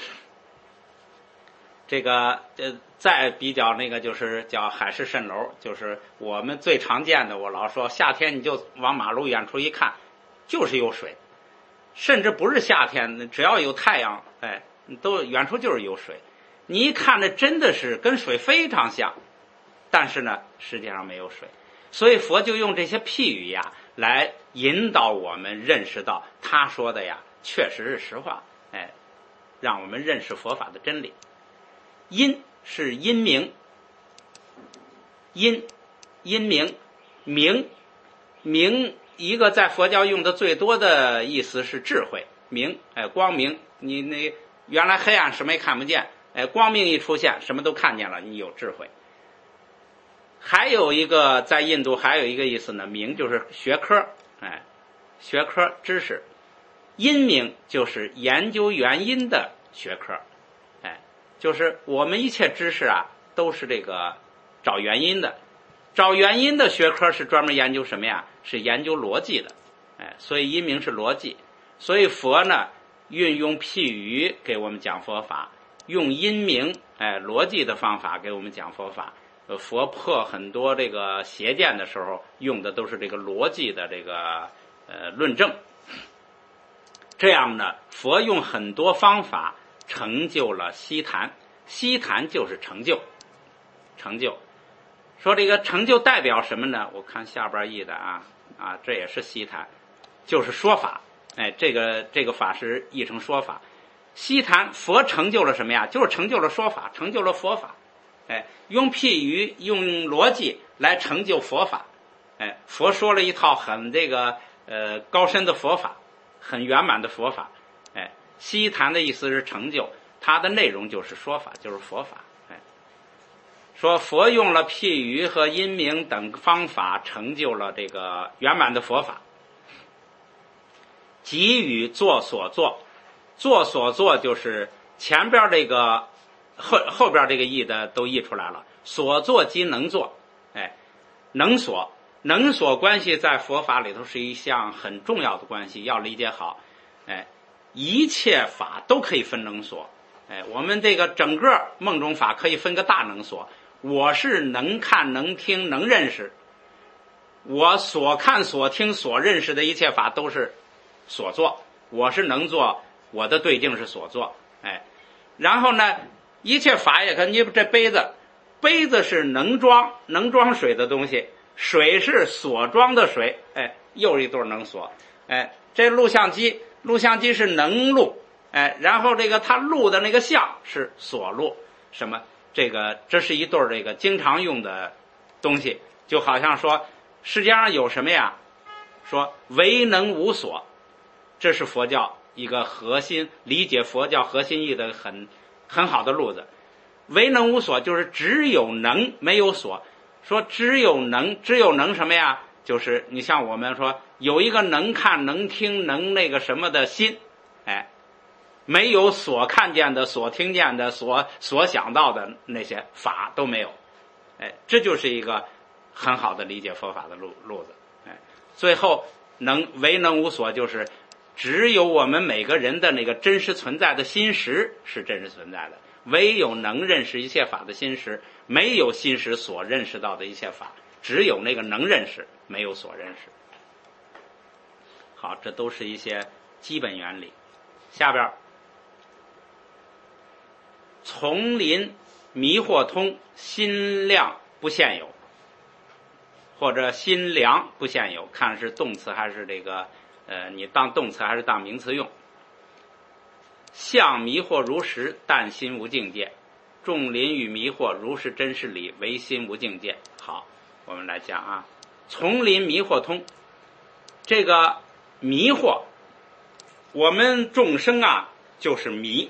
这个再比较那个就是叫海市蜃楼，就是我们最常见的，我老说夏天你就往马路远处一看就是有水，甚至不是夏天只要有太阳，都远处就是有水，你一看这真的是跟水非常像，但是呢实际上没有水。所以佛就用这些譬喻呀来引导我们认识到他说的呀确实是实话，让我们认识佛法的真理。因是因明，因明，明一个在佛教用的最多的意思是智慧，明，光明，你那原来黑暗什么也看不见，光明一出现什么都看见了，你有智慧。还有一个在印度还有一个意思呢，明就是学科，学科知识，因明就是研究原因的学科，就是我们一切知识啊都是这个找原因的，找原因的学科是专门研究什么呀？是研究逻辑的，所以因明是逻辑。所以佛呢运用譬喻给我们讲佛法，用因明逻辑的方法给我们讲佛法。佛破很多这个邪见的时候用的都是这个逻辑的这个论证。这样呢佛用很多方法成就了悉檀，悉檀就是成就。说这个成就代表什么呢？我看下边译的这也是悉檀，就是说法，这个法是译成说法。悉檀佛成就了什么呀？就是成就了说法，成就了佛法，用譬喻用逻辑来成就佛法，佛说了一套很这个高深的佛法，很圆满的佛法，悉檀的意思是成就，它的内容就是说法，就是佛法。说佛用了譬喻和因明等方法成就了这个圆满的佛法。给予作所作，作所作就是前边这个后边这个译的都译出来了，所作即能作，能所关系在佛法里头是一项很重要的关系，要理解好。一切法都可以分能所，我们这个整个梦中法可以分个大能所。我是能看能听能认识，我所看所听所认识的一切法都是所作，我是能做，我的对境是所作。然后呢一切法也跟你这杯子是能装水的东西，水是所装的水，又一对能所。这录像机是能录，然后这个它录的那个像是所录，什么这是一对这个经常用的东西，就好像说世界上有什么呀？说唯能无所，这是佛教一个核心，理解佛教核心意的很好的路子。唯能无所就是只有能没有所。说只有能什么呀？就是你像我们说有一个能看能听能那个什么的心， 没有所看见的、所听见的、所想到的那些法都没有。哎，这就是一个很好的理解佛法的路子。哎，最后唯能无所，就是只有我们每个人的那个真实存在的心识是真实存在的，唯有能认识一切法的心识，没有心识所认识到的一切法，只有那个能认识，没有所认识。好，这都是一些基本原理。下边丛林迷惑通，心量不现有，或者心量不现有，看是动词还是这个你当动词还是当名词用。相迷惑如实，但心无境界。众林与迷惑，如是真实理，唯心无境界。好，我们来讲啊，丛林迷惑通，这个迷惑，我们众生啊就是迷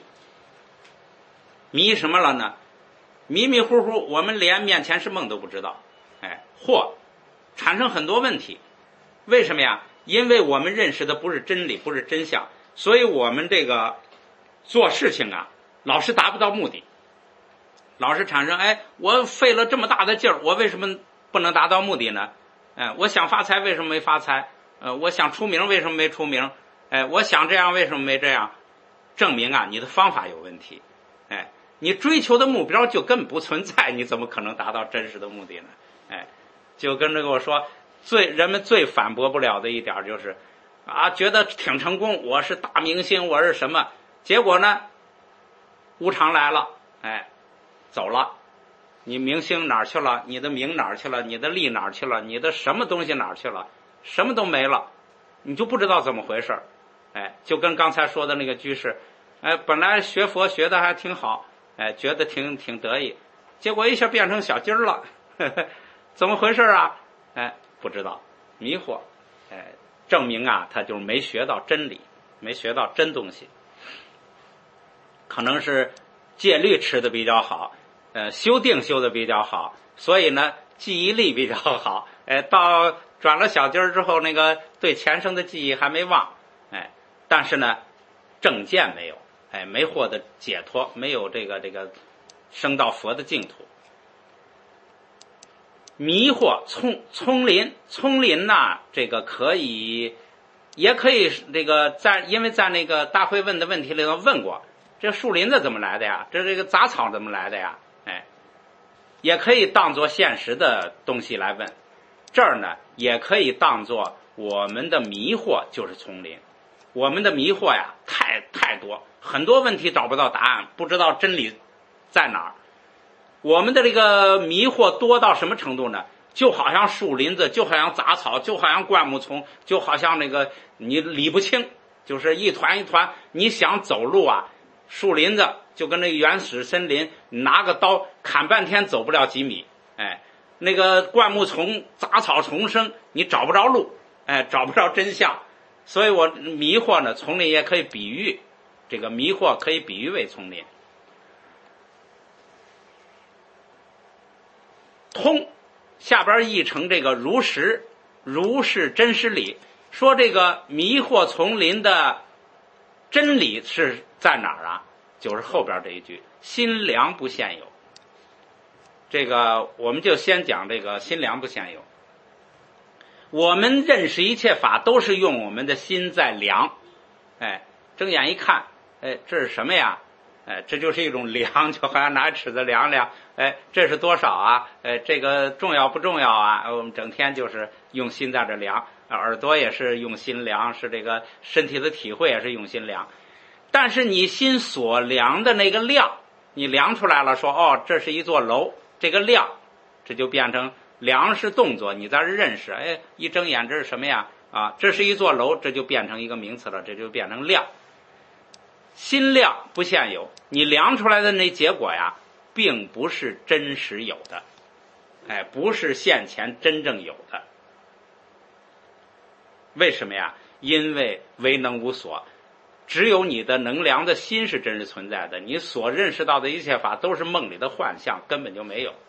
什么了呢？迷迷糊糊，我们连面前是梦都不知道。哎，或产生很多问题。为什么呀？因为我们认识的不是真理，不是真相，所以我们这个做事情啊老是达不到目的，老是产生我费了这么大的劲儿，我为什么不能达到目的呢？我想发财为什么没发财？我想出名为什么没出名？我想这样为什么没这样？证明啊你的方法有问题。你追求的目标就根本不存在，你怎么可能达到真实的目的呢？就跟这个我说，人们最反驳不了的一点就是觉得挺成功，我是大明星，我是什么，结果呢无常来了，走了，你明星哪儿去了？你的名哪儿去了？你的利哪儿去了？你的什么东西哪儿去了？什么都没了，你就不知道怎么回事。就跟刚才说的那个居士，本来学佛学的还挺好，觉得挺得意，结果一下变成小鸡儿了，怎么回事啊？不知道，迷惑，证明啊他就是没学到真理，没学到真东西。可能是戒律吃的比较好，修定修的比较好，所以呢记忆力比较好，到转了小鸡儿之后，那个对前生的记忆还没忘，但是呢正见没有，没获得解脱，没有这个升到佛的净土。迷惑丛林呐，这个也可以这个因为在那个大会问的问题里头问过，这树林子怎么来的呀？这个杂草怎么来的呀？也可以当作现实的东西来问。这儿呢也可以当作我们的迷惑就是丛林。我们的迷惑呀太多，很多问题找不到答案，不知道真理在哪儿。我们的这个迷惑多到什么程度呢？就好像树林子，就好像杂草，就好像灌木丛，就好像那个你理不清，就是一团一团。你想走路啊，树林子就跟那个原始森林，拿个刀砍半天走不了几米。那个灌木丛杂草丛生，你找不着路，找不着真相。所以我迷惑呢，丛林也可以比喻，这个迷惑可以比喻为丛林。通下边译成这个如实真实理，说这个迷惑丛林的真理是在哪儿啊？就是后边这一句心量不现有。这个我们就先讲这个心量不现有。我们认识一切法都是用我们的心在量，睁眼一看，这是什么呀？这就是一种量，就好像拿尺子量量，这是多少啊？这个重要不重要啊？我们整天就是用心在这量，耳朵也是用心量，是这个身体的体会也是用心量。但是你心所量的那个量，你量出来了，说这是一座楼，这个量，这就变成量是动作，你在这认识，一睁眼这是什么呀？这是一座楼，这就变成一个名词了，这就变成量。心量不现有，你量出来的那结果呀，并不是真实有的，不是现前真正有的。为什么呀？因为唯能无所，只有你的能量的心是真实存在的，你所认识到的一切法都是梦里的幻象，根本就没有。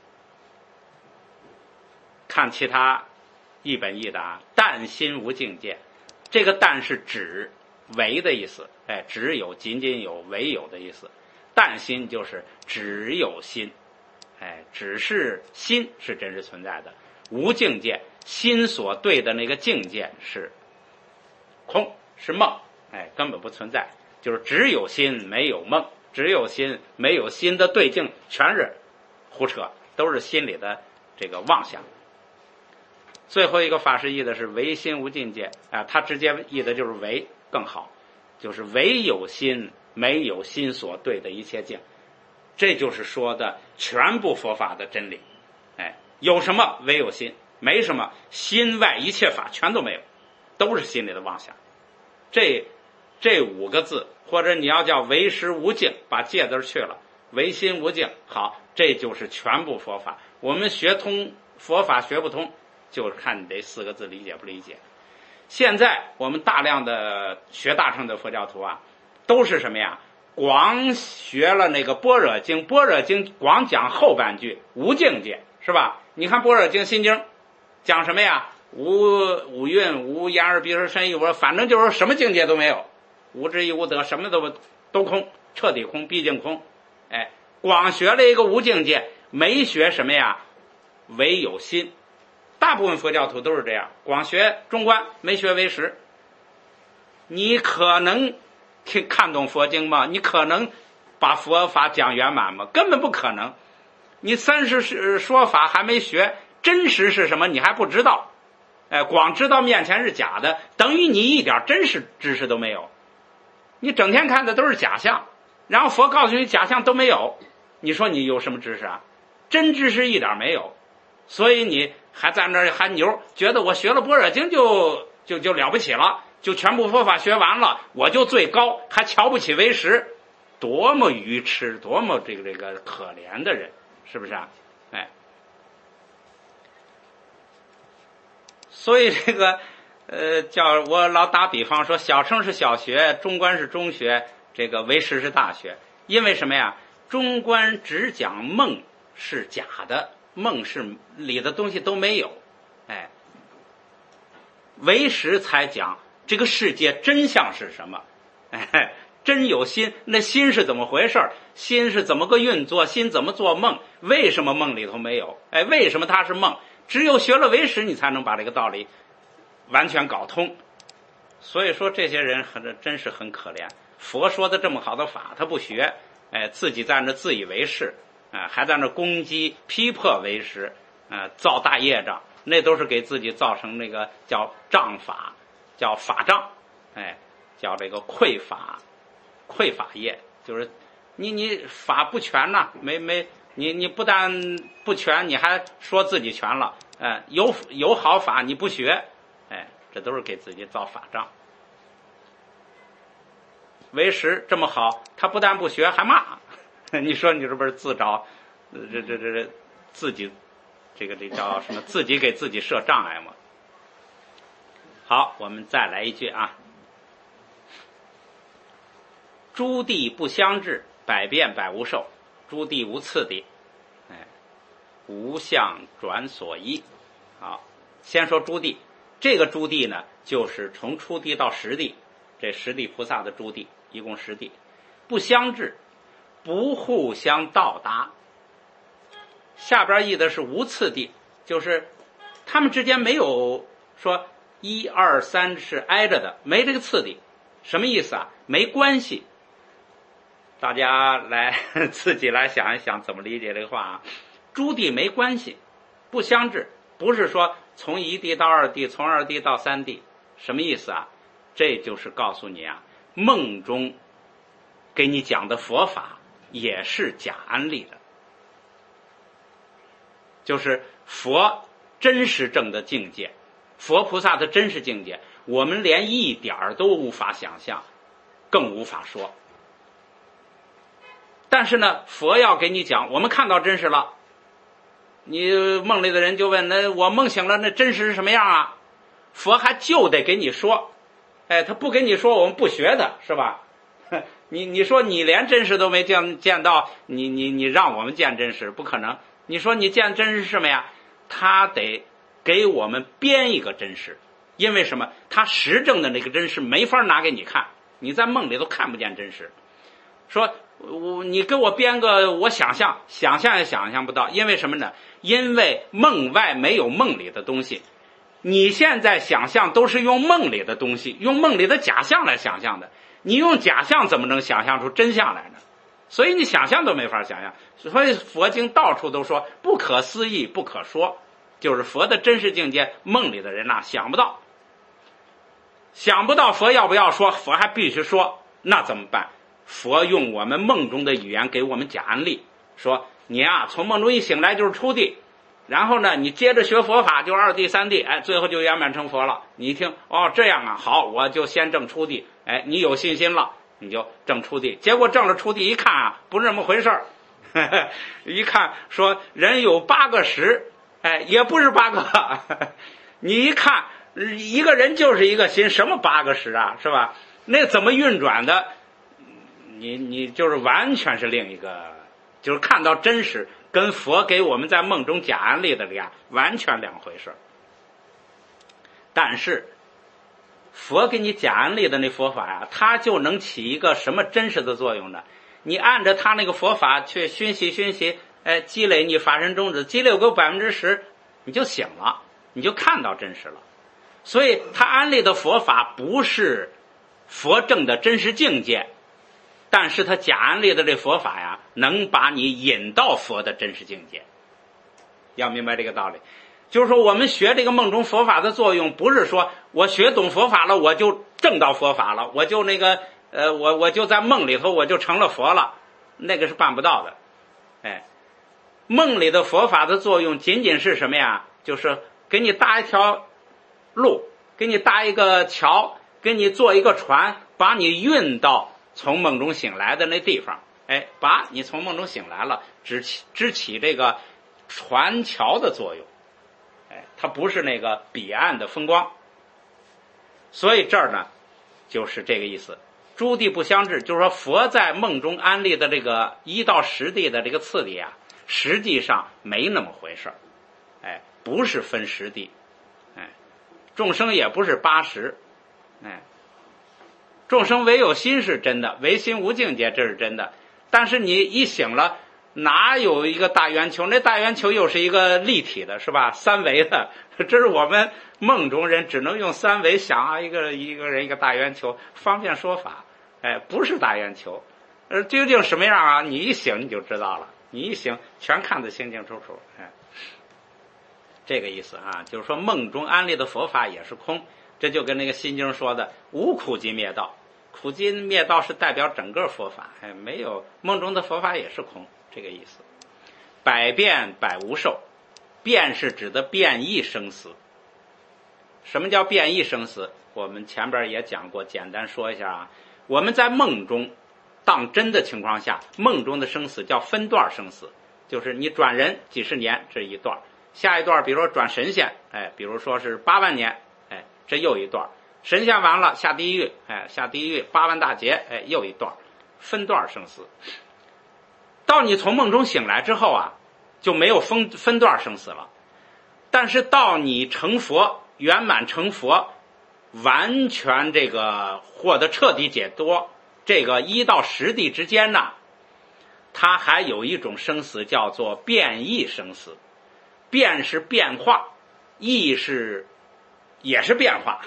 看其他译本译的但心无境界，这个但是指唯的意思，只有仅仅有唯有的意思。但心就是只有心，只是心是真实存在的，无境界，心所对的那个境界是空，是梦，根本不存在，就是只有心没有梦，只有心没有心的对境，全是胡扯，都是心里的这个妄想。最后一个法师译的是唯心无境界他直接译的就是唯更好，就是唯有心没有心所对的一切境，这就是说的全部佛法的真理。有什么唯有心，没什么心外一切法全都没有，都是心里的妄想。这5个字，或者你要叫唯识无境，把戒字去了，唯心无境，好，这就是全部佛法。我们学通佛法学不通，就是看你这4个字理解不理解。现在我们大量的学大乘的佛教徒都是什么呀？光学了那个般若经，般若经光讲后半句无境界，是吧？你看般若经心经讲什么呀？无蕴无言而鼻舌身意，反正就是什么境界都没有，无知亦无得，什么都空，彻底空，毕竟空。光学了一个无境界，没学什么呀？唯有心。大部分佛教徒都是这样，光学中观，没学唯识。你可能看懂佛经吗？你可能把佛法讲圆满吗？根本不可能。你30说法还没学，真实是什么你还不知道。光知道面前是假的，等于你一点真实知识都没有。你整天看的都是假象，然后佛告诉你假象都没有，你说你有什么知识啊？真知识一点没有。所以你还在那儿还牛，觉得我学了般若经就了不起了，就全部佛法学完了，我就最高，还瞧不起唯识，多么愚痴，多么这个可怜的人，是不是啊？所以这个叫我老打比方说，小乘是小学，中观是中学，这个唯识是大学。因为什么呀？中观只讲梦是假的，梦是里的东西都没有，唯识才讲这个世界真相是什么，真有心，那心是怎么回事？心是怎么个运作？心怎么做梦？为什么梦里头没有？为什么它是梦？只有学了唯识，你才能把这个道理完全搞通。所以说这些人真是很可怜。佛说的这么好的法，他不学，自己在那自以为是，还在那攻击批破唯识，造大业障，那都是给自己造成那个叫障法，叫法障，叫这个匮法业，就是你法不全呐，你不但不全，你还说自己全了，有好法你不学，这都是给自己造法障。唯识这么好，他不但不学还骂，你说你是不是自找这自己这叫什么？自己给自己设障碍嘛？好，我们再来一句诸地不相至，百变百无受。诸地无次第，无相转所依。好，先说诸地，这个诸地呢，就是从初地到十地，这十地菩萨的诸地，一共10地，不相至，不互相到达。下边译的是无次第，就是他们之间没有说1、2、3是挨着的，没这个次第。什么意思啊？没关系。大家来自己来想一想怎么理解这个话啊。诸地没关系，不相至，不是说从1地到2地，从2地到3地，什么意思啊？这就是告诉你啊，梦中给你讲的佛法也是假安利的，就是佛真实正的境界，佛菩萨的真实境界，我们连一点都无法想象，更无法说。但是呢，佛要给你讲，我们看到真实了，你梦里的人就问，那我梦醒了，那真实是什么样啊？佛还就得给你说，他不给你说，我们不学的，是吧？你说你连真实都没见到，你让我们见真实，不可能。你说你见真实是什么呀？他得给我们编一个真实，因为什么？他实证的那个真实没法拿给你看， 你在梦里都看不见真实。说你给我编个我想象也想象不到，因为什么呢？因为梦外没有梦里的东西，你现在想象都是用梦里的东西，用梦里的假象来想象的，你用假象怎么能想象出真相来呢？所以你想象都没法想象。所以佛经到处都说不可思议不可说，就是佛的真实境界，梦里的人想不到。想不到佛要不要说？佛还必须说。那怎么办？佛用我们梦中的语言给我们讲案例，说你从梦中一醒来就是初地，然后呢你接着学佛法就二地三地，最后就圆满成佛了。你一听这样啊，好，我就先证初地，你有信心了你就证初地。结果证了初地一看不是这么回事儿，一看说人有8个识，也不是8个你一看一个人就是一个心，什么8个识啊，是吧？那怎么运转的？你就是完全是另一个，就是看到真实，跟佛给我们在梦中讲案例的完全两回事。但是佛给你讲案例的那佛法它就能起一个什么真实的作用呢？你按着他那个佛法去熏习，积累你法身种子，积累够10%，你就醒了，你就看到真实了。所以他安利的佛法不是佛正的真实境界，但是他假安利的这佛法能把你引到佛的真实境界。要明白这个道理，就是说我们学这个梦中佛法的作用，不是说我学懂佛法了我就证到佛法了，我就我就在梦里头我就成了佛了，那个是办不到的。梦里的佛法的作用仅仅是什么呀？就是给你搭一条路，给你搭一个桥，给你做一个船，把你运到从梦中醒来的那地方。把你从梦中醒来了，只起这个船桥的作用。它不是那个彼岸的风光。所以这儿呢就是这个意思，诸地不相至，就是说佛在梦中安立的这个1到10地的这个次第实际上没那么回事。不是分10地，众生也不是80，众生唯有心是真的，唯心无境界，这是真的。但是你一醒了，哪有一个大圆球？那大圆球又是一个立体的，是吧？3维的，这是我们梦中人只能用3维想一个人一个大圆球，方便说法。不是大圆球，究竟什么样你一醒你就知道了，你一醒全看得清清楚楚。这个意思就是说梦中安立的佛法也是空，这就跟那个心经说的无苦集灭道，苦集灭道是代表整个佛法，没有梦中的佛法也是空，这个意思。百变百无受，变是指的变异生死。什么叫变异生死？我们前边也讲过，简单说一下我们在梦中当真的情况下，梦中的生死叫分段生死，就是你转人几十年这一段，下一段比如说转神仙，比如说是8万年，这又一段，神仙完了下地狱，下地狱8万大劫，又一段，分段生死。到你从梦中醒来之后就没有分段生死了。但是到你成佛，圆满成佛，完全这个获得彻底解脱，这个1到10地之间它还有一种生死叫做变异生死。变是变化，异也是变化，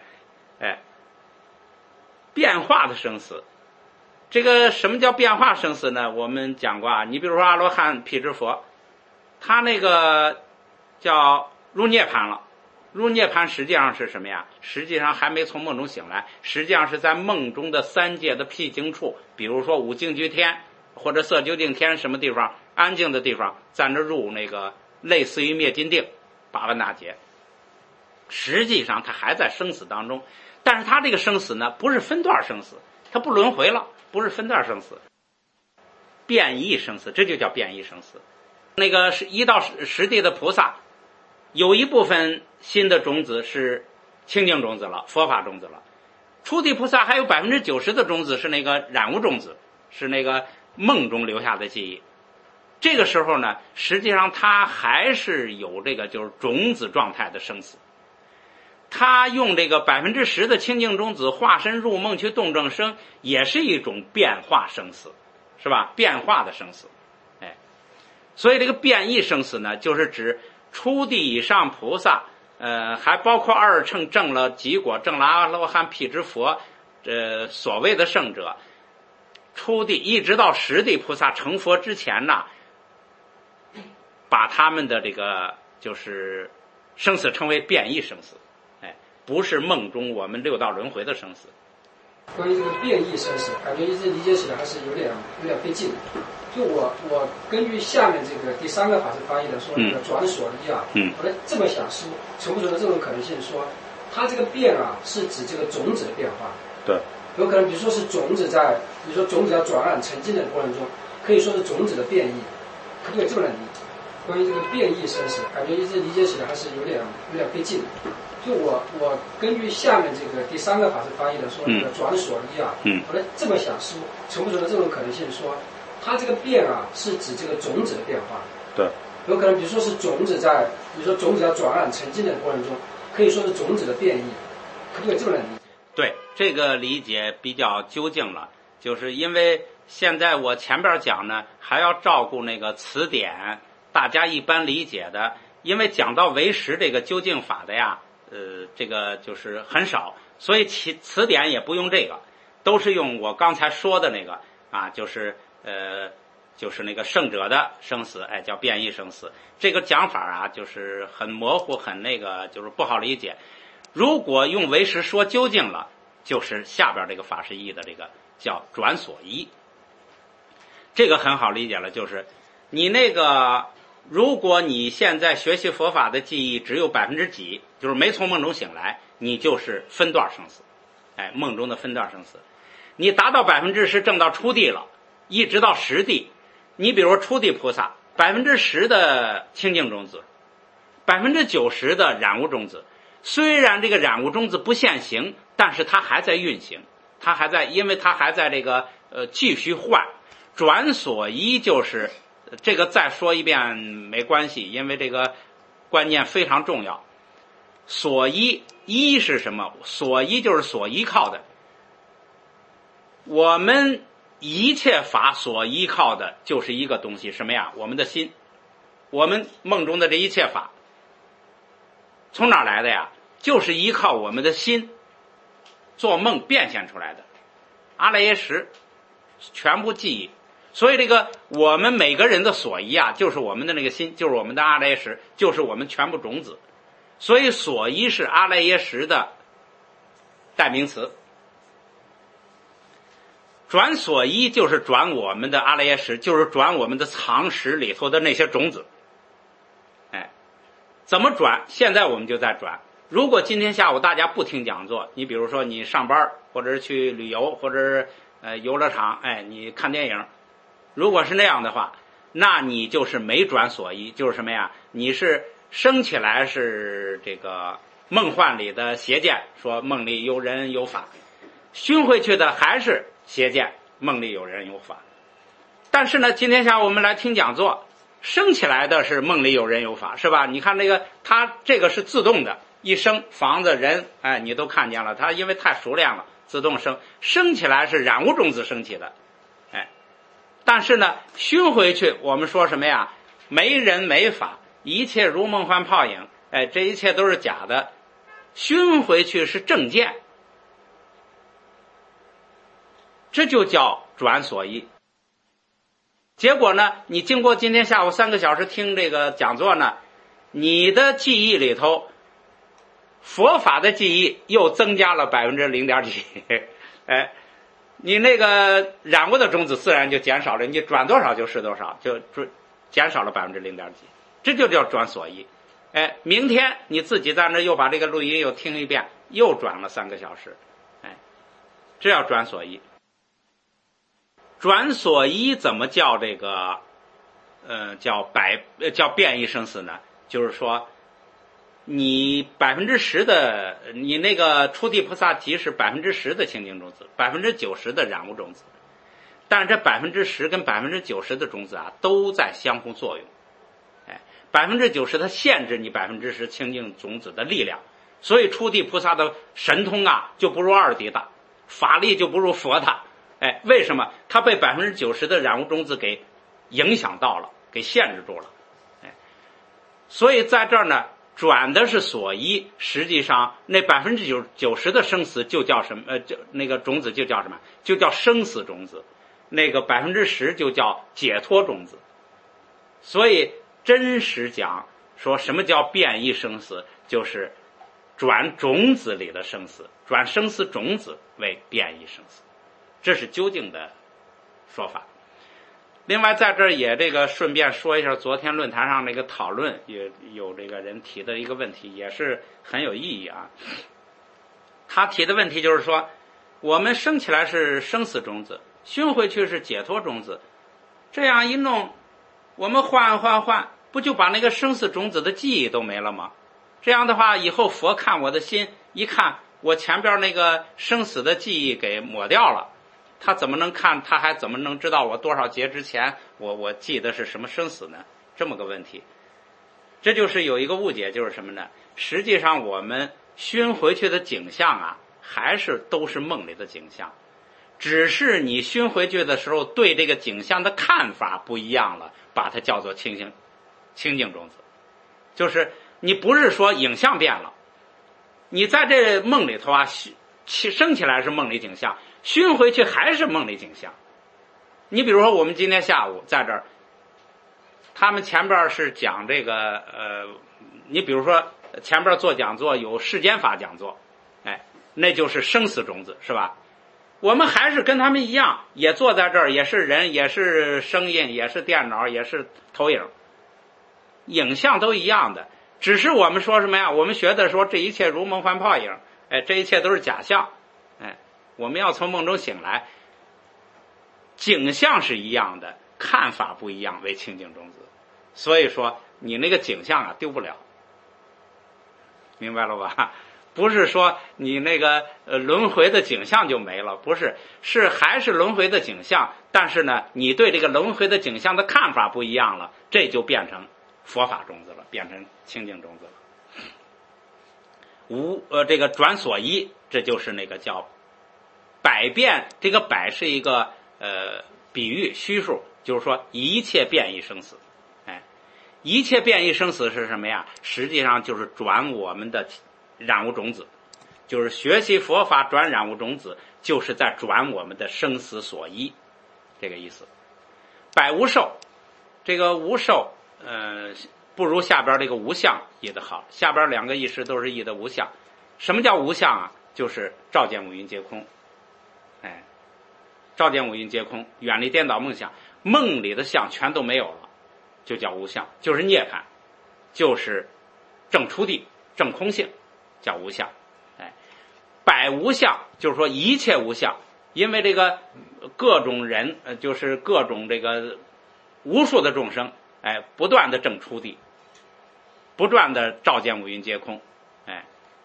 变化的生死。这个什么叫变化生死呢？我们讲过你比如说阿罗汉辟支佛，他那个叫入涅槃了。入涅槃实际上是什么呀？实际上还没从梦中醒来，实际上是在梦中的3界的僻静处，比如说五净居天或者色究竟天，什么地方安静的地方，在那入那个类似于灭尽定8万大劫。实际上他还在生死当中，但是他这个生死呢不是分段生死，他不轮回了，不是分段生死，变异生死，这就叫变异生死。那个是1到10地的菩萨，有一部分新的种子是清净种子了，佛法种子了。初地菩萨还有90%的种子是那个染污种子，是那个梦中留下的记忆。这个时候呢，实际上他还是有这个就是种子状态的生死。 他用这个10%的清净种子化身入梦去动正生，也是一种变化生死，是吧？变化的生死，所以这个变异生死呢，就是指初地以上菩萨，还包括二乘证了极果、证了阿罗汉、辟支佛，所谓的圣者，初地一直到10地菩萨成佛之前呢，把他们的这个就是生死称为变异生死，不是梦中我们六道轮回的生死。 关于这个变异生死，感觉一直理解起来还是有点费劲。就我根据下面这个第3个法师翻译的说那个转所依啊，我在这么想，是存不存在这种可能性，说它这个变啊是指这个种子的变化？ 对， 有可能比如说是种子在，比如说种子要转染沉浸的过程中，可以说是种子的变异，可不可以这么来理解？关于这个变异生死，感觉一直理解起来还是有点费劲。就我根据下面这个第3个法师翻译的说那个转所依啊，我在这么想，是存不存在这种可能性，说它这个变啊是指这个种子的变化？ 对， 有可能比如说是种子在，比如说种子要转染沉浸的过程中，可以说是种子的变异，可不可以这么来理解？ 对，这个理解比较究竟了，就是因为现在我前边讲呢，还要照顾那个词典，大家一般理解的，因为讲到唯识这个究竟法的呀，这个就是很少，所以词典也不用这个，都是用我刚才说的那个啊，就是那个圣者的生死，叫变异生死。这个讲法啊，就是很模糊，很那个，就是不好理解。如果用唯识说究竟了，就是下边这个法师义的这个叫转所依，这个很好理解了，就是你那个。如果你现在学习佛法的记忆只有几%，就是没从梦中醒来，你就是分段生死，梦中的分段生死。你达到10%证到初地了，一直到10地，你比如说初地菩萨10%的清净种子，90%的染污种子，虽然这个染污种子不现行，但是它还在运行，它还在，因为它还在这个继续换。转所依就是这个再说一遍没关系，因为这个观念非常重要。所依是什么？所依就是所依靠的。我们一切法所依靠的就是一个东西，什么呀？我们的心。我们梦中的这一切法从哪儿来的呀？就是依靠我们的心做梦变现出来的。阿赖耶识全部记忆。所以这个我们每个人的所依啊，就是我们的那个心，就是我们的阿赖耶识，就是我们全部种子。所以所依是阿赖耶识的代名词。转所依就是转我们的阿赖耶识，就是转我们的藏识里头的那些种子。怎么转？现在我们就在转。如果今天下午大家不听讲座，你比如说你上班，或者是去旅游，或者是游乐场，你看电影。如果是那样的话，那你就是没转所依，就是什么呀？你是升起来是这个梦幻里的邪见，说梦里有人有法，熏回去的还是邪见，梦里有人有法。但是呢，今天下午我们来听讲座，升起来的是梦里有人有法，是吧？你看这个，它这个是自动的，一升房子人，你都看见了，它因为太熟练了，自动升起来是染污种子升起的。但是呢，熏回去，我们说什么呀？没人没法，一切如梦幻泡影，这一切都是假的。熏回去是正见，这就叫转所依。结果呢，你经过今天下午3个小时听这个讲座呢，你的记忆里头，佛法的记忆又增加了0.几，你那个染污的种子自然就减少了，你转多少就是多少，就减少了0.几，这就叫转所依。明天你自己在那又把这个录音又听一遍，又转了3个小时，这叫转所依。转所依怎么叫这个叫变异生死呢？就是说你10%的，你那个初地菩萨即是10%的清净种子，90%的染污种子，但是这10%跟90%的种子啊都在相互作用。90%它限制你10%清净种子的力量， 所以初地菩萨的神通啊就不如二地大，法力就不如佛大。哎，为什么？他被90%的染污种子给影响到了，给限制住了。哎，所以在这儿呢，转的是所依，实际上那90%的生死就叫什么？就那个种子就叫什么？就叫生死种子。那个10%就叫解脱种子。所以真实讲，说什么叫变异生死，就是转种子里的生死，转生死种子为变异生死，这是究竟的说法。另外在这儿也这个顺便说一下，昨天论坛上那个讨论也有这个人提的一个问题，也是很有意义啊。他提的问题就是说，我们生起来是生死种子，熏回去是解脱种子，这样一弄，我们换，不就把那个生死种子的记忆都没了吗？这样的话，以后佛看我的心，一看我前边那个生死的记忆给抹掉了，他怎么能看？他还怎么能知道我多少劫之前我记得是什么生死呢？这么个问题，这就是有一个误解，就是什么呢？实际上我们熏回去的景象啊，还是都是梦里的景象，只是你熏回去的时候对这个景象的看法不一样了，把它叫做清净种子。就是你不是说影像变了，你在这梦里头啊，升起来是梦里景象，熏回去还是梦里景象。你比如说我们今天下午在这儿，他们前边是讲这个你比如说前边做讲座有世间法讲座，哎，那就是生死种子，是吧？我们还是跟他们一样，也坐在这儿，也是人，也是声音，也是电脑，也是投影，影像都一样的，只是我们说什么呀？我们学的说这一切如梦幻泡影，哎，这一切都是假象，哎，我们要从梦中醒来，景象是一样的，看法不一样为清净种子。所以说你那个景象啊丢不了，明白了吧？不是说你那个轮回的景象就没了，不是，是还是轮回的景象，但是呢你对这个轮回的景象的看法不一样了，这就变成佛法种子了，变成清净种子了。这个转所依，这就是那个叫百变，这个百是一个比喻虚数，就是说一切变异生死。哎，一切变异生死是什么呀？实际上就是转我们的染污种子，就是学习佛法转染污种子，就是在转我们的生死所依，这个意思。百无受，这个无受不如下边这个无相译的好，下边两个译师都是译的无相。什么叫无相啊？就是照见五蕴皆空。哎，照见五蕴皆空，远离颠倒梦想，梦里的相全都没有了，就叫无相，就是涅槃，就是正出地，正空性，叫无相。哎，百无相就是说一切无相，因为这个各种人就是各种这个无数的众生，哎，不断的正出地，不断的照见五蕴皆空。哎，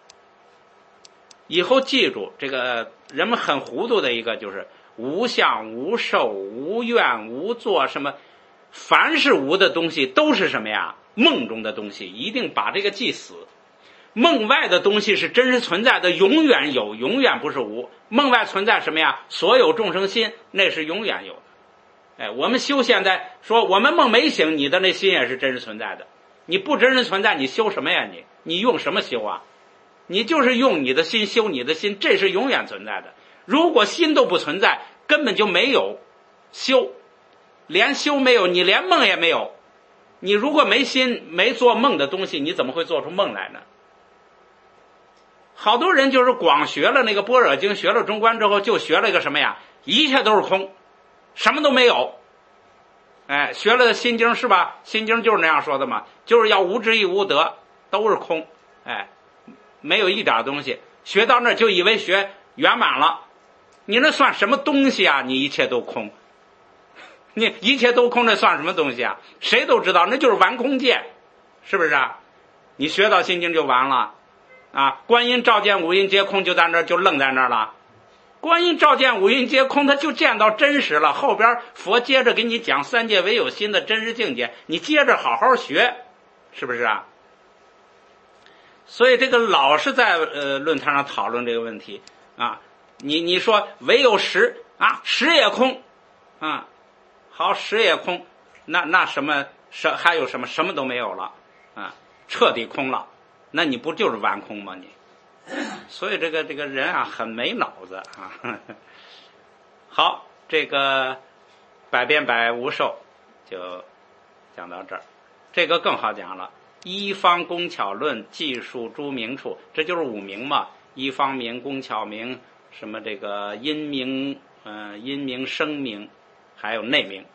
以后记住这个人们很糊涂的一个就是无相无受无愿无作，什么凡是无的东西都是什么呀？梦中的东西，一定把这个记死。梦外的东西是真实存在的，永远有，永远不是无。梦外存在什么呀？所有众生心，那是永远有的。哎，我们修现在说我们梦没醒，你的那心也是真实存在的。你不真实存在，你修什么呀？你用什么修啊？你就是用你的心修你的心，这是永远存在的。如果心都不存在，根本就没有修，连修没有，你连梦也没有。你如果没心，没做梦的东西，你怎么会做出梦来呢？好多人就是光学了那个般若经，学了中观之后，就学了一个什么呀？一切都是空，什么都没有。哎，学了心经是吧？心经就是那样说的嘛，就是要无知亦无得，都是空。哎，没有一点东西。学到那儿就以为学圆满了，你那算什么东西啊？你一切都空，你一切都空，这算什么东西啊？谁都知道那就是完空界，是不是啊？你学到心经就完了啊！观音照见五蕴皆空，就在那儿就愣在那儿了。观音照见五蕴皆空，他就见到真实了。后边佛接着给你讲三界唯有心的真实境界，你接着好好学，是不是啊？ 所以这个老是在论坛上讨论这个问题啊。你说唯有实啊，实也空啊，好，实也空，那还有什么？什么都没有了啊，彻底空了，那你不就是完空吗？你，所以这个人啊，很没脑子啊。好，这个百变百无寿就讲到这儿，这个更好讲了。一方工巧论，技术诸名处，这就是五名嘛。一方名、工巧名，什么这个音名、音名、声名，还有内名。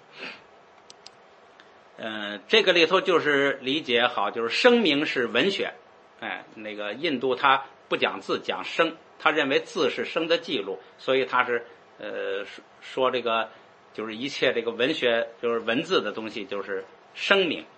这个里头就是理解好，就是声名是文学。那个印度他不讲字，讲声，他认为字是声的记录，所以他是说这个就是一切这个文学就是文字的东西就是声名。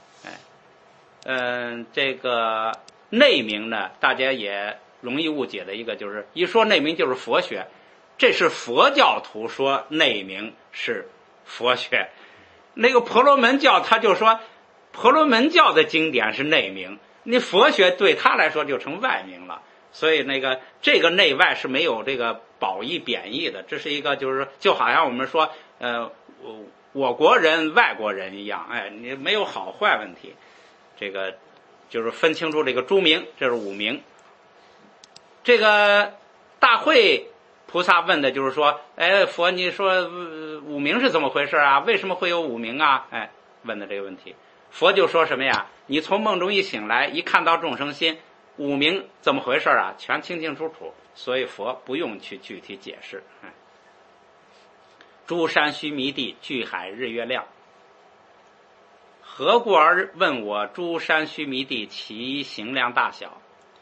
这个内名呢，大家也容易误解的一个就是一说内名就是佛学，这是佛教徒说内名是佛学。那个婆罗门教他就说婆罗门教的经典是内名，你佛学对他来说就成外名了。所以这个内外是没有这个褒义贬义的，这是一个就是就好像我们说我国人外国人一样，你没有好坏问题。这个就是分清楚这个诸名，这是五名。这个大会菩萨问的就是说，佛你说五名是怎么回事啊？为什么会有五名啊？问的这个问题，佛就说什么呀？你从梦中一醒来，一看到众生心，五名怎么回事啊？全清清楚楚，所以佛不用去具体解释。诸山须弥地，巨海日月亮。何故而问我诸山须弥地其形量大小？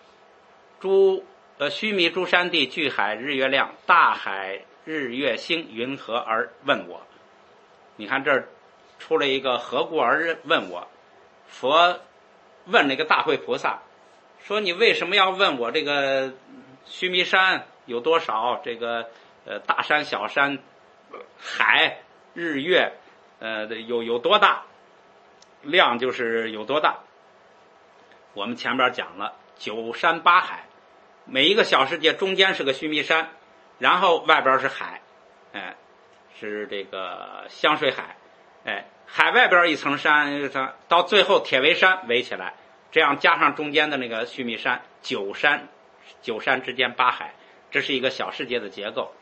须弥诸山地，巨海日月亮，大海日月星云何而问我？你看这儿出了一个何故而问我？佛问那个大会菩萨说：“你为什么要问我这个须弥山有多少？这个大山、小山、海、日月，有多大？量就是有多大？我们前边讲了9山8海，每一个小世界中间是个须弥山，然后外边是海，是这个香水海，海外边一层山，到最后铁围山围起来，这样加上中间的那个须弥山，9山之间8海，这是一个小世界的结构。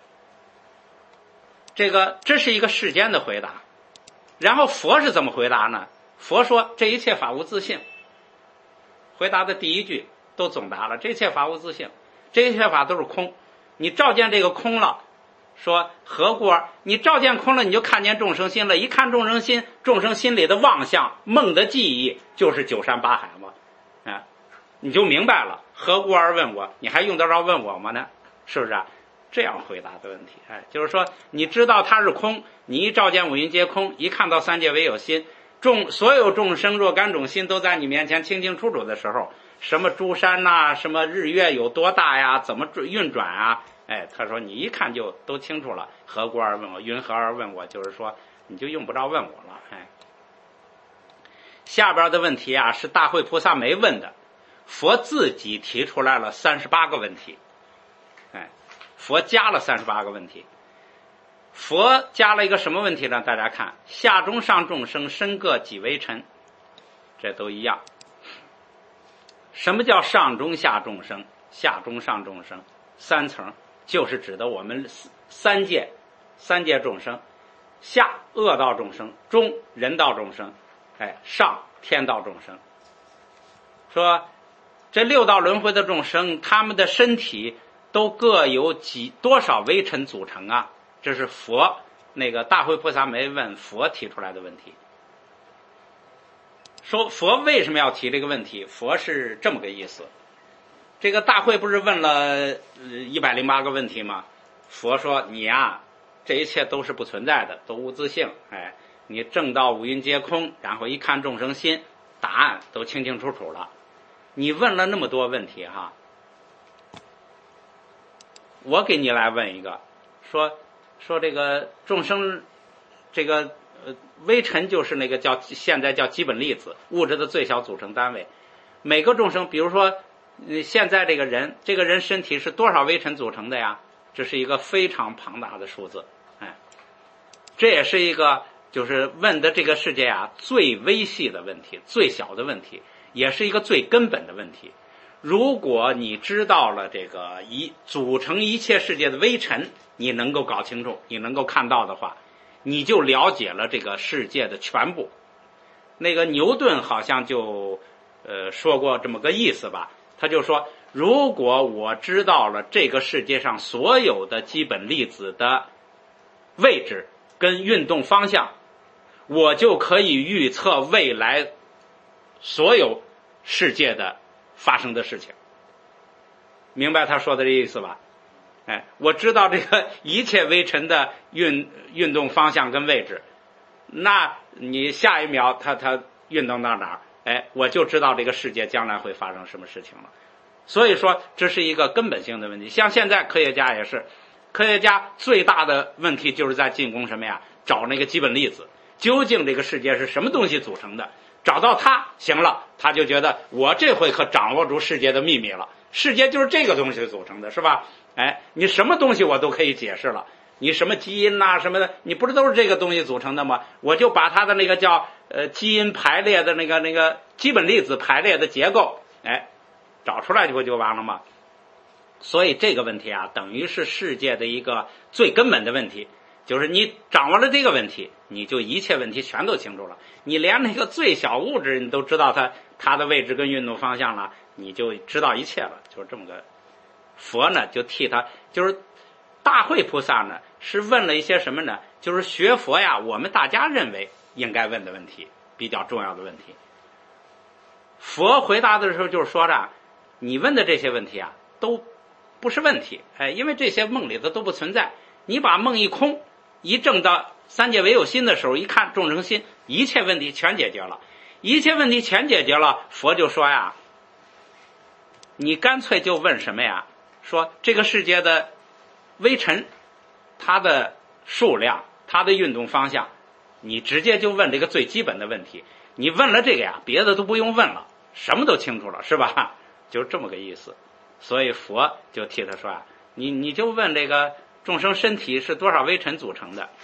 这是一个世间的回答。然后佛是怎么回答呢？佛说这一切法无自性。回答的第一句都总答了，这一切法无自性，这一切法都是空。你照见这个空了，说何故？你照见空了，你就看见众生心了。一看众生心，众生心里的妄想、梦的记忆，就是9山8海嘛。你就明白了。何故而问我？你还用得着问我吗呢？是不是啊？这样回答的问题，就是说你知道它是空，你一照见五蕴皆空，一看到三界唯有心，所有众生若干种心都在你面前清清楚楚的时候，什么诸山呐，什么日月有多大呀，怎么运转啊？他说你一看就都清楚了。何故而问我？云何而问我？就是说你就用不着问我了。下边的问题啊是大会菩萨没问的，佛自己提出来了38个问题。佛加了38个问题。佛加了一个什么问题呢？大家看，下中上众生身各几微尘，这都一样。什么叫上中下众生？下中上众生3层，就是指的我们三界众生，下恶道众生，中人道众生，上天道众生。说这6道轮回的众生，他们的身体都各有多少微尘组成啊？这是佛那个大会菩萨没问，佛提出来的问题。说佛为什么要提这个问题？佛是这么个意思。这个大会不是问了108个问题吗？佛说你啊，这一切都是不存在的，都无自性。你证到五蕴皆空，然后一看众生心，答案都清清楚楚了。你问了那么多问题哈，我给你来问一个，说这个众生，这个微尘就是那个现在叫基本粒子，物质的最小组成单位。 每个众生，比如说现在这个人身体是多少微尘组成的呀？这是一个非常庞大的数字，这也是一个就是问的这个世界啊最微细的问题，最小的问题，也是一个最根本的问题。如果你知道了这个组成一切世界的微尘，你能够搞清楚，你能够看到的话，你就了解了这个世界的全部。那个牛顿好像就说过这么个意思吧，他就说，如果我知道了这个世界上所有的基本粒子的位置跟运动方向，我就可以预测未来所有世界的发生的事情。明白他说的这意思吧？我知道这个一切微尘的运动方向跟位置，那你下一秒它运动到哪儿，我就知道这个世界将来会发生什么事情了。所以说这是一个根本性的问题。像现在科学家也是，科学家最大的问题就是在进攻什么呀？找那个基本粒子，究竟这个世界是什么东西组成的？找到它行了，他就觉得我这回可掌握住世界的秘密了，世界就是这个东西组成的，是吧？你什么东西我都可以解释了，你什么基因呐什么的，你不是都是这个东西组成的吗？我就把它的那个叫基因排列的那个基本粒子排列的结构，找出来就完了吗？所以这个问题啊，等于是世界的一个最根本的问题，就是你掌握了这个问题，你就一切问题全都清楚了。你连那个最小物质你都知道它的位置跟运动方向了，你就知道一切了，就是这么个。佛呢就替他，就是大慧菩萨呢是问了一些什么呢？就是学佛呀，我们大家认为应该问的问题，比较重要的问题。佛回答的时候就是说着，你问的这些问题啊都不是问题，因为这些梦里头都不存在。你把梦一空，一证到三界唯有心的时候，一看众生心，一切问题全解决了，一切问题全解决了。佛就说呀，你干脆就问什么呀？说这个世界的微尘，它的数量，它的运动方向，你直接就问这个最基本的问题。你问了这个呀，别的都不用问了，什么都清楚了，是吧？就是这么个意思。所以佛就替他说啊，你就问这个众生身体是多少微尘组成的。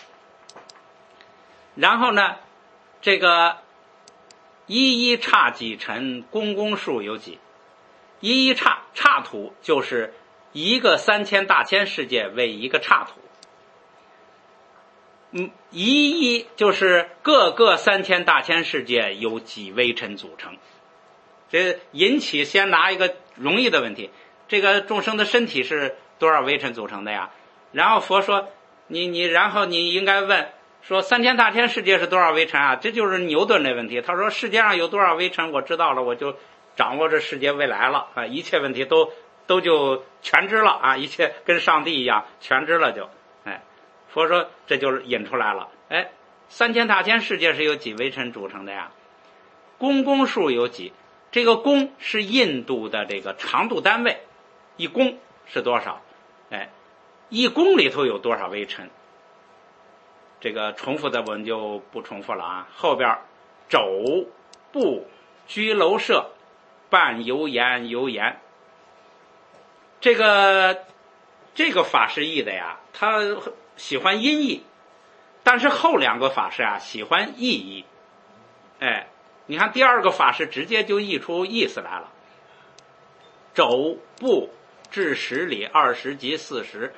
然后呢，这个一一刹几尘，公公数有几？一一刹土就是一个3000大千世界为一个刹土。一就是各个3000大千世界由几微尘组成。这引起先拿一个容易的问题，这个众生的身体是多少微尘组成的呀？然后佛说然后你应该问说3000大千世界是多少微尘啊？这就是牛顿的问题。他说世界上有多少微尘我知道了，我就掌握着世界未来了啊，一切问题都就全知了啊，一切跟上帝一样全知了就。佛说这就是引出来了。3000大千世界是由几微尘组成的呀？公数有几？这个公是印度的这个长度单位，一公是多少？一公里头有多少微尘？这个重复的我们就不重复了啊。后边肘部居楼舍半油盐油盐，这个法师译的呀，他喜欢音译，但是后两个法师啊喜欢意译。你看第二个法师直接就译出意思来了。肘部至10里20及40，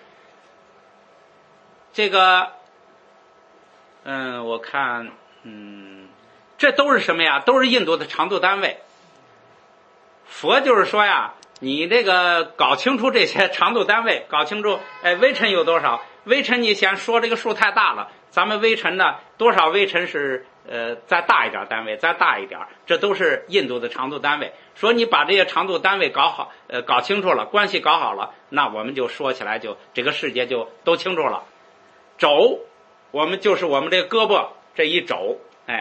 这个我看这都是什么呀？都是印度的长度单位。佛就是说呀，你这个搞清楚这些长度单位，搞清楚微尘有多少。微尘你先说这个数太大了，咱们微尘呢多少微尘是再大一点单位，再大一点，这都是印度的长度单位。说你把这些长度单位搞好，搞清楚了，关系搞好了，那我们就说起来就这个世界就都清楚了。肘，我们就是我们这个胳膊这一肘，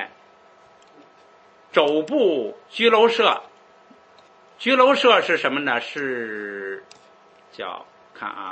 肘部居楼舍。居楼舍是什么呢？是叫看啊，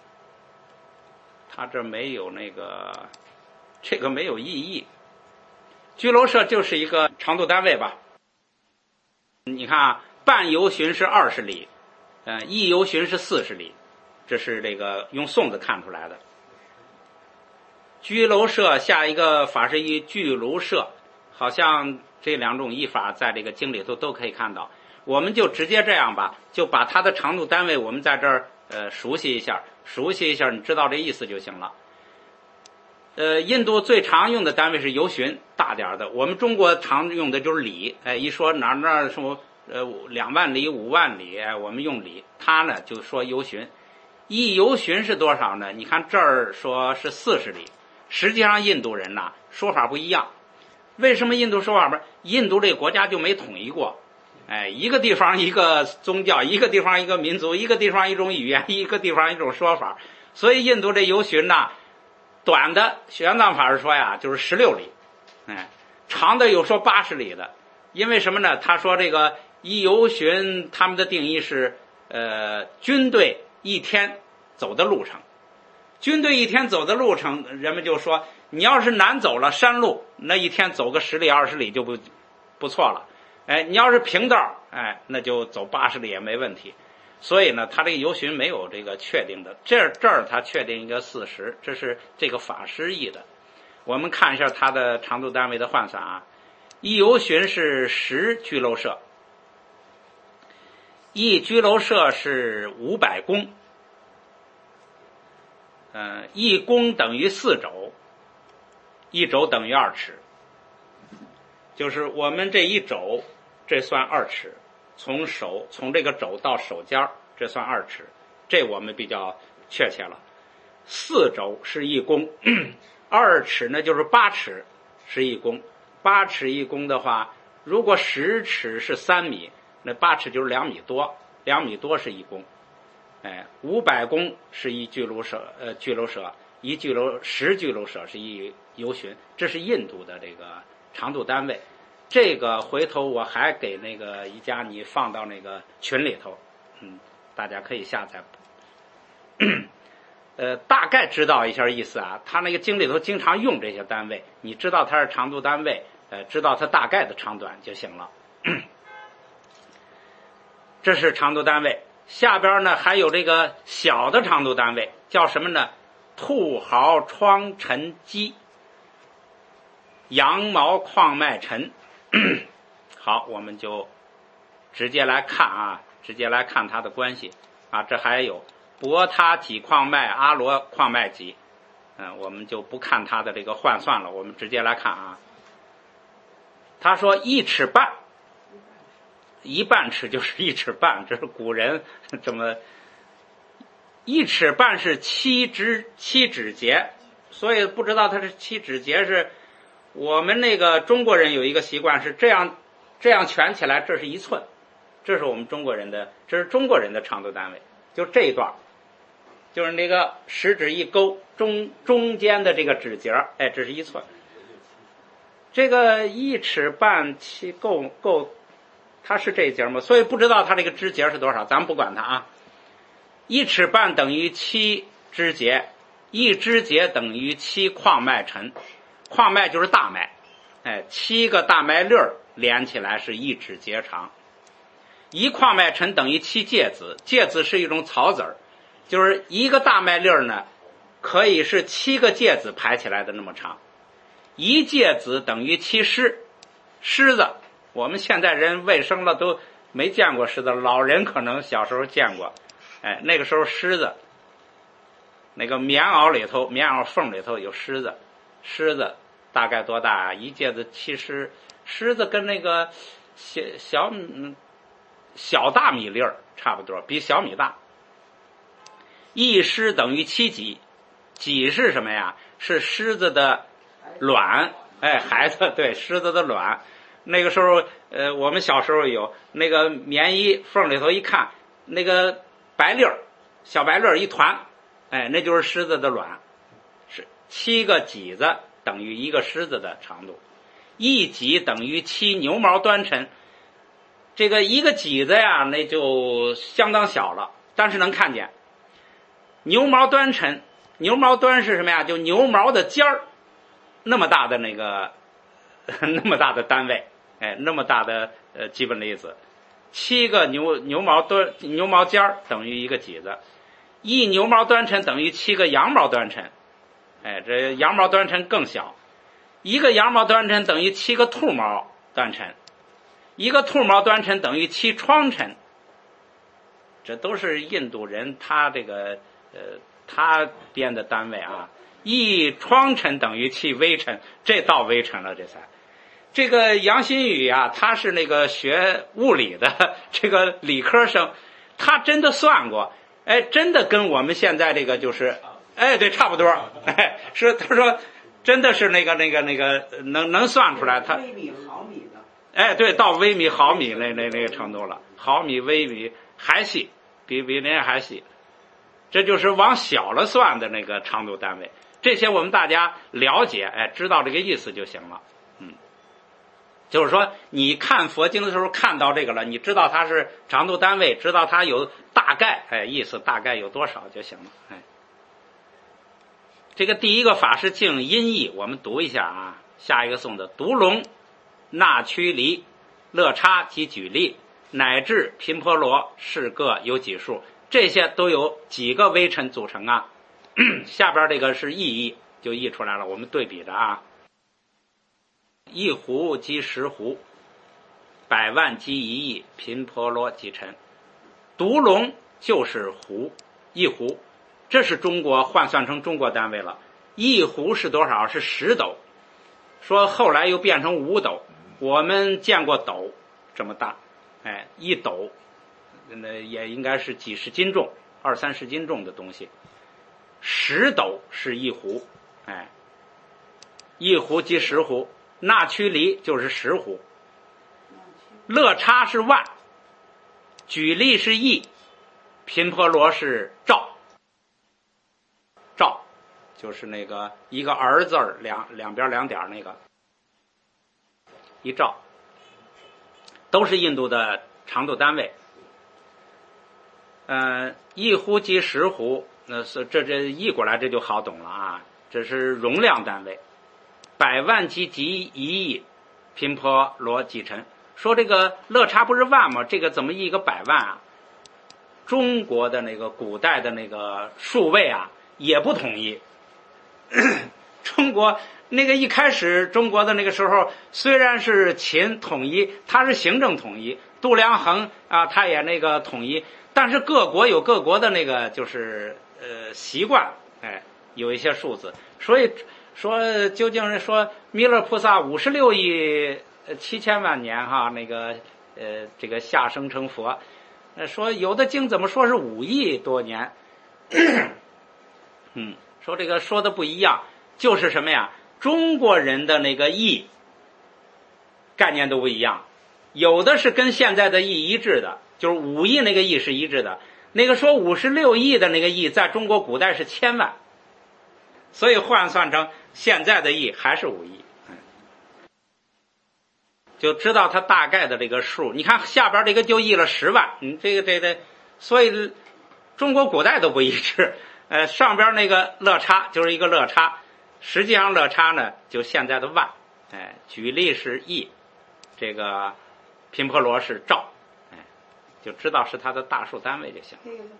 他这没有那个，这个没有意义。居楼舍就是一个长度单位吧。你看啊， 半游巡是20里，一游巡是40里，这是这个用宋字看出来的。居楼舍下一个法是以居楼舍，好像这两种译法在这个经里头都可以看到。我们就直接这样吧，就把它的长度单位我们在这儿熟悉一下，你知道这意思就行了。印度最常用的单位是游巡，大点的。我们中国常用的就是里，一说哪什么2万里、5万里，我们用里，他呢就说游巡。一游巡是多少呢？你看这儿说是40里，实际上印度人呐说法不一样。为什么印度说法不是？印度这个国家就没统一过，一个地方一个宗教，一个地方一个民族，一个地方一种语言，一个地方一种说法，所以印度这游巡呐，短的玄奘法师说呀就是16里，长的有说80里的。因为什么呢？他说这个一游巡他们的定义是军队一天走的路程。军队一天走的路程，人们就说你要是难走了山路，那一天走个10里20里就不错了。你要是平道，那就走80里也没问题。所以呢，他这个游巡没有这个确定的，这儿他确定一个40，这是这个法师译的。我们看一下它的长度单位的换算啊。一游巡是10居楼舍，一居楼舍是500弓，一弓等于4肘，一肘等于2尺，就是我们这一肘，这算2尺，从这个肘到手尖，这算2尺，这我们比较确切了。4肘是一弓，2尺呢就是8尺是一弓，8尺一弓的话，如果10尺是3米，那8尺就是2米多，2米多是一弓。500弓是一居楼舍，10居楼舍是一游巡，这是印度的这个长度单位。这个回头我还给那个宜家你放到那个群里头，大家可以下载。大概知道一下意思啊，他那个经里头经常用这些单位，你知道它是长度单位，知道它大概的长短就行了。这是长度单位。下边呢还有这个小的长度单位，叫什么呢？兔毫疮尘鸡，羊毛眶脉尘。好，我们就直接来看它的关系啊。这还有博他己眶脉、阿罗眶脉己，我们就不看它的这个换算了，我们直接来看啊。他说1尺半，1半尺就是1尺半，这是古人这么。1尺半是7指节，所以不知道它是7指节是我们那个中国人有一个习惯是这样圈起来，这是1寸，这是我们中国人的，这是中国人的长度单位，就这一段，就是那个食指一勾中间的这个指节，这是1寸。这个1尺半够，它是这一节吗？所以不知道它这个支节是多少，咱们不管它啊。1尺半等于7支节，1支节等于7眶脉尘，眶脉就是大脉，7个大脉粒连起来是1指节长。1眶脉尘等于7芥子，芥子是一种草籽儿，就是一个大脉粒呢可以是7个芥子排起来的那么长。1芥子等于7狮子，我们现在人卫生了都没见过狮子，老人可能小时候见过。那个时候狮子，那个棉袄缝里头有狮子大概多大啊？1芥子7狮，狮子跟那个小大米粒儿差不多，比小米大。1狮等于7己，己是什么呀？是狮子的卵，孩子，对，狮子的卵。那个时候我们小时候有那个棉衣缝里头一看，那个白粒儿，小白粒儿一团，那就是狮子的卵。是7个己子等于1个狮子的长度。1己等于7牛毛端尘，这个1个己子呀，那就相当小了，但是能看见。牛毛端尘，牛毛端是什么呀？就牛毛的尖儿，那么大的那么大的单位，那么大的基本粒子。 7个牛毛尖儿等于1个几子，1牛毛端辰等于7个羊毛端辰，这羊毛端辰更小，1个羊毛端辰等于7个兔毛端辰，1个兔毛端辰等于7窗辰。这都是印度人他这个他编的单位啊。1窗辰等于7微辰，这到微辰了，这才。这个杨新宇啊，他是那个学物理的这个理科生，他真的算过，真的跟我们现在这个就是，对，差不多，是他说真的是那个能算出来，他微米毫米的， 对，到微米毫米那个程度了，毫米微米还细，比那还细，这就是往小了算的那个长度单位。这些我们大家了解，知道这个意思就行了。就是说你看佛经的时候看到这个了，你知道它是长度单位，知道它有大概，意思大概有多少就行了。这个第一个法是净音译，我们读一下啊。下一个颂的独龙、那曲离、乐叉及举例，乃至频婆罗是各有几数，这些都有几个微尘组成啊。下边这个是意译，就译出来了，我们对比着啊。1湖即10湖，100万即1亿，频婆罗即尘。独龙就是湖，1湖，这是中国换算成中国单位了。1湖是多少？是10斗。说后来又变成5斗，我们见过斗这么大，1斗那也应该是几十斤重，20-30斤重的东西。10斗是1湖，1湖即10湖。那曲离就是10湖，乐叉是万，举例是亿，频婆罗是兆，兆就是那个一个儿字儿两边2点那个1兆，都是印度的长度单位。1湖即10湖，那是这译过来这就好懂了啊，这是容量单位。100万即1亿，频婆罗即尘。说这个乐叉不是万吗？这个怎么译个100万啊？中国的那个古代的那个数位啊也不统一。中国那个一开始中国的那个时候，虽然是秦统一，它是行政统一，度量衡啊它也那个统一，但是各国有各国的那个就是习惯，有一些数字，所以说究竟是说弥勒菩萨56亿7千万年哈，那个这个下生成佛，说有的经怎么说是5亿多年，说这个说的不一样，就是什么呀？中国人的那个亿概念都不一样，有的是跟现在的亿一致的，就是5亿那个亿是一致的，那个说56亿的那个亿在中国古代是1000万，所以换算成现在的亿还是5亿，就知道它大概的这个数。你看下边这个就译了10万，这个，所以中国古代都不一致。上边那个乐叉就是一个乐叉，实际上乐叉呢就现在的万，举例是亿，这个频婆罗是兆，就知道是它的大数单位就行。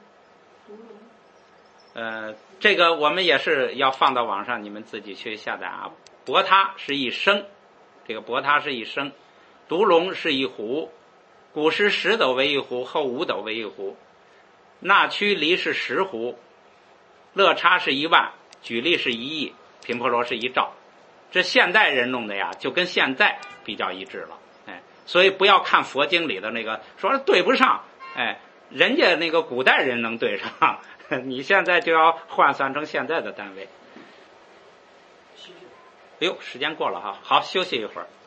这个我们也是要放到网上，你们自己去下载啊。博他是1升，这个博他是1升，独龙是1湖，古时10斗为1湖，后5斗为1湖。那曲离是10湖，乐叉是1万，举例是1亿，频婆罗是1兆。这现代人弄的呀，就跟现在比较一致了，所以不要看佛经里的那个说对不上，人家那个古代人能对上，你现在就要换算成现在的单位。哎呦，时间过了哈，好，休息一会儿。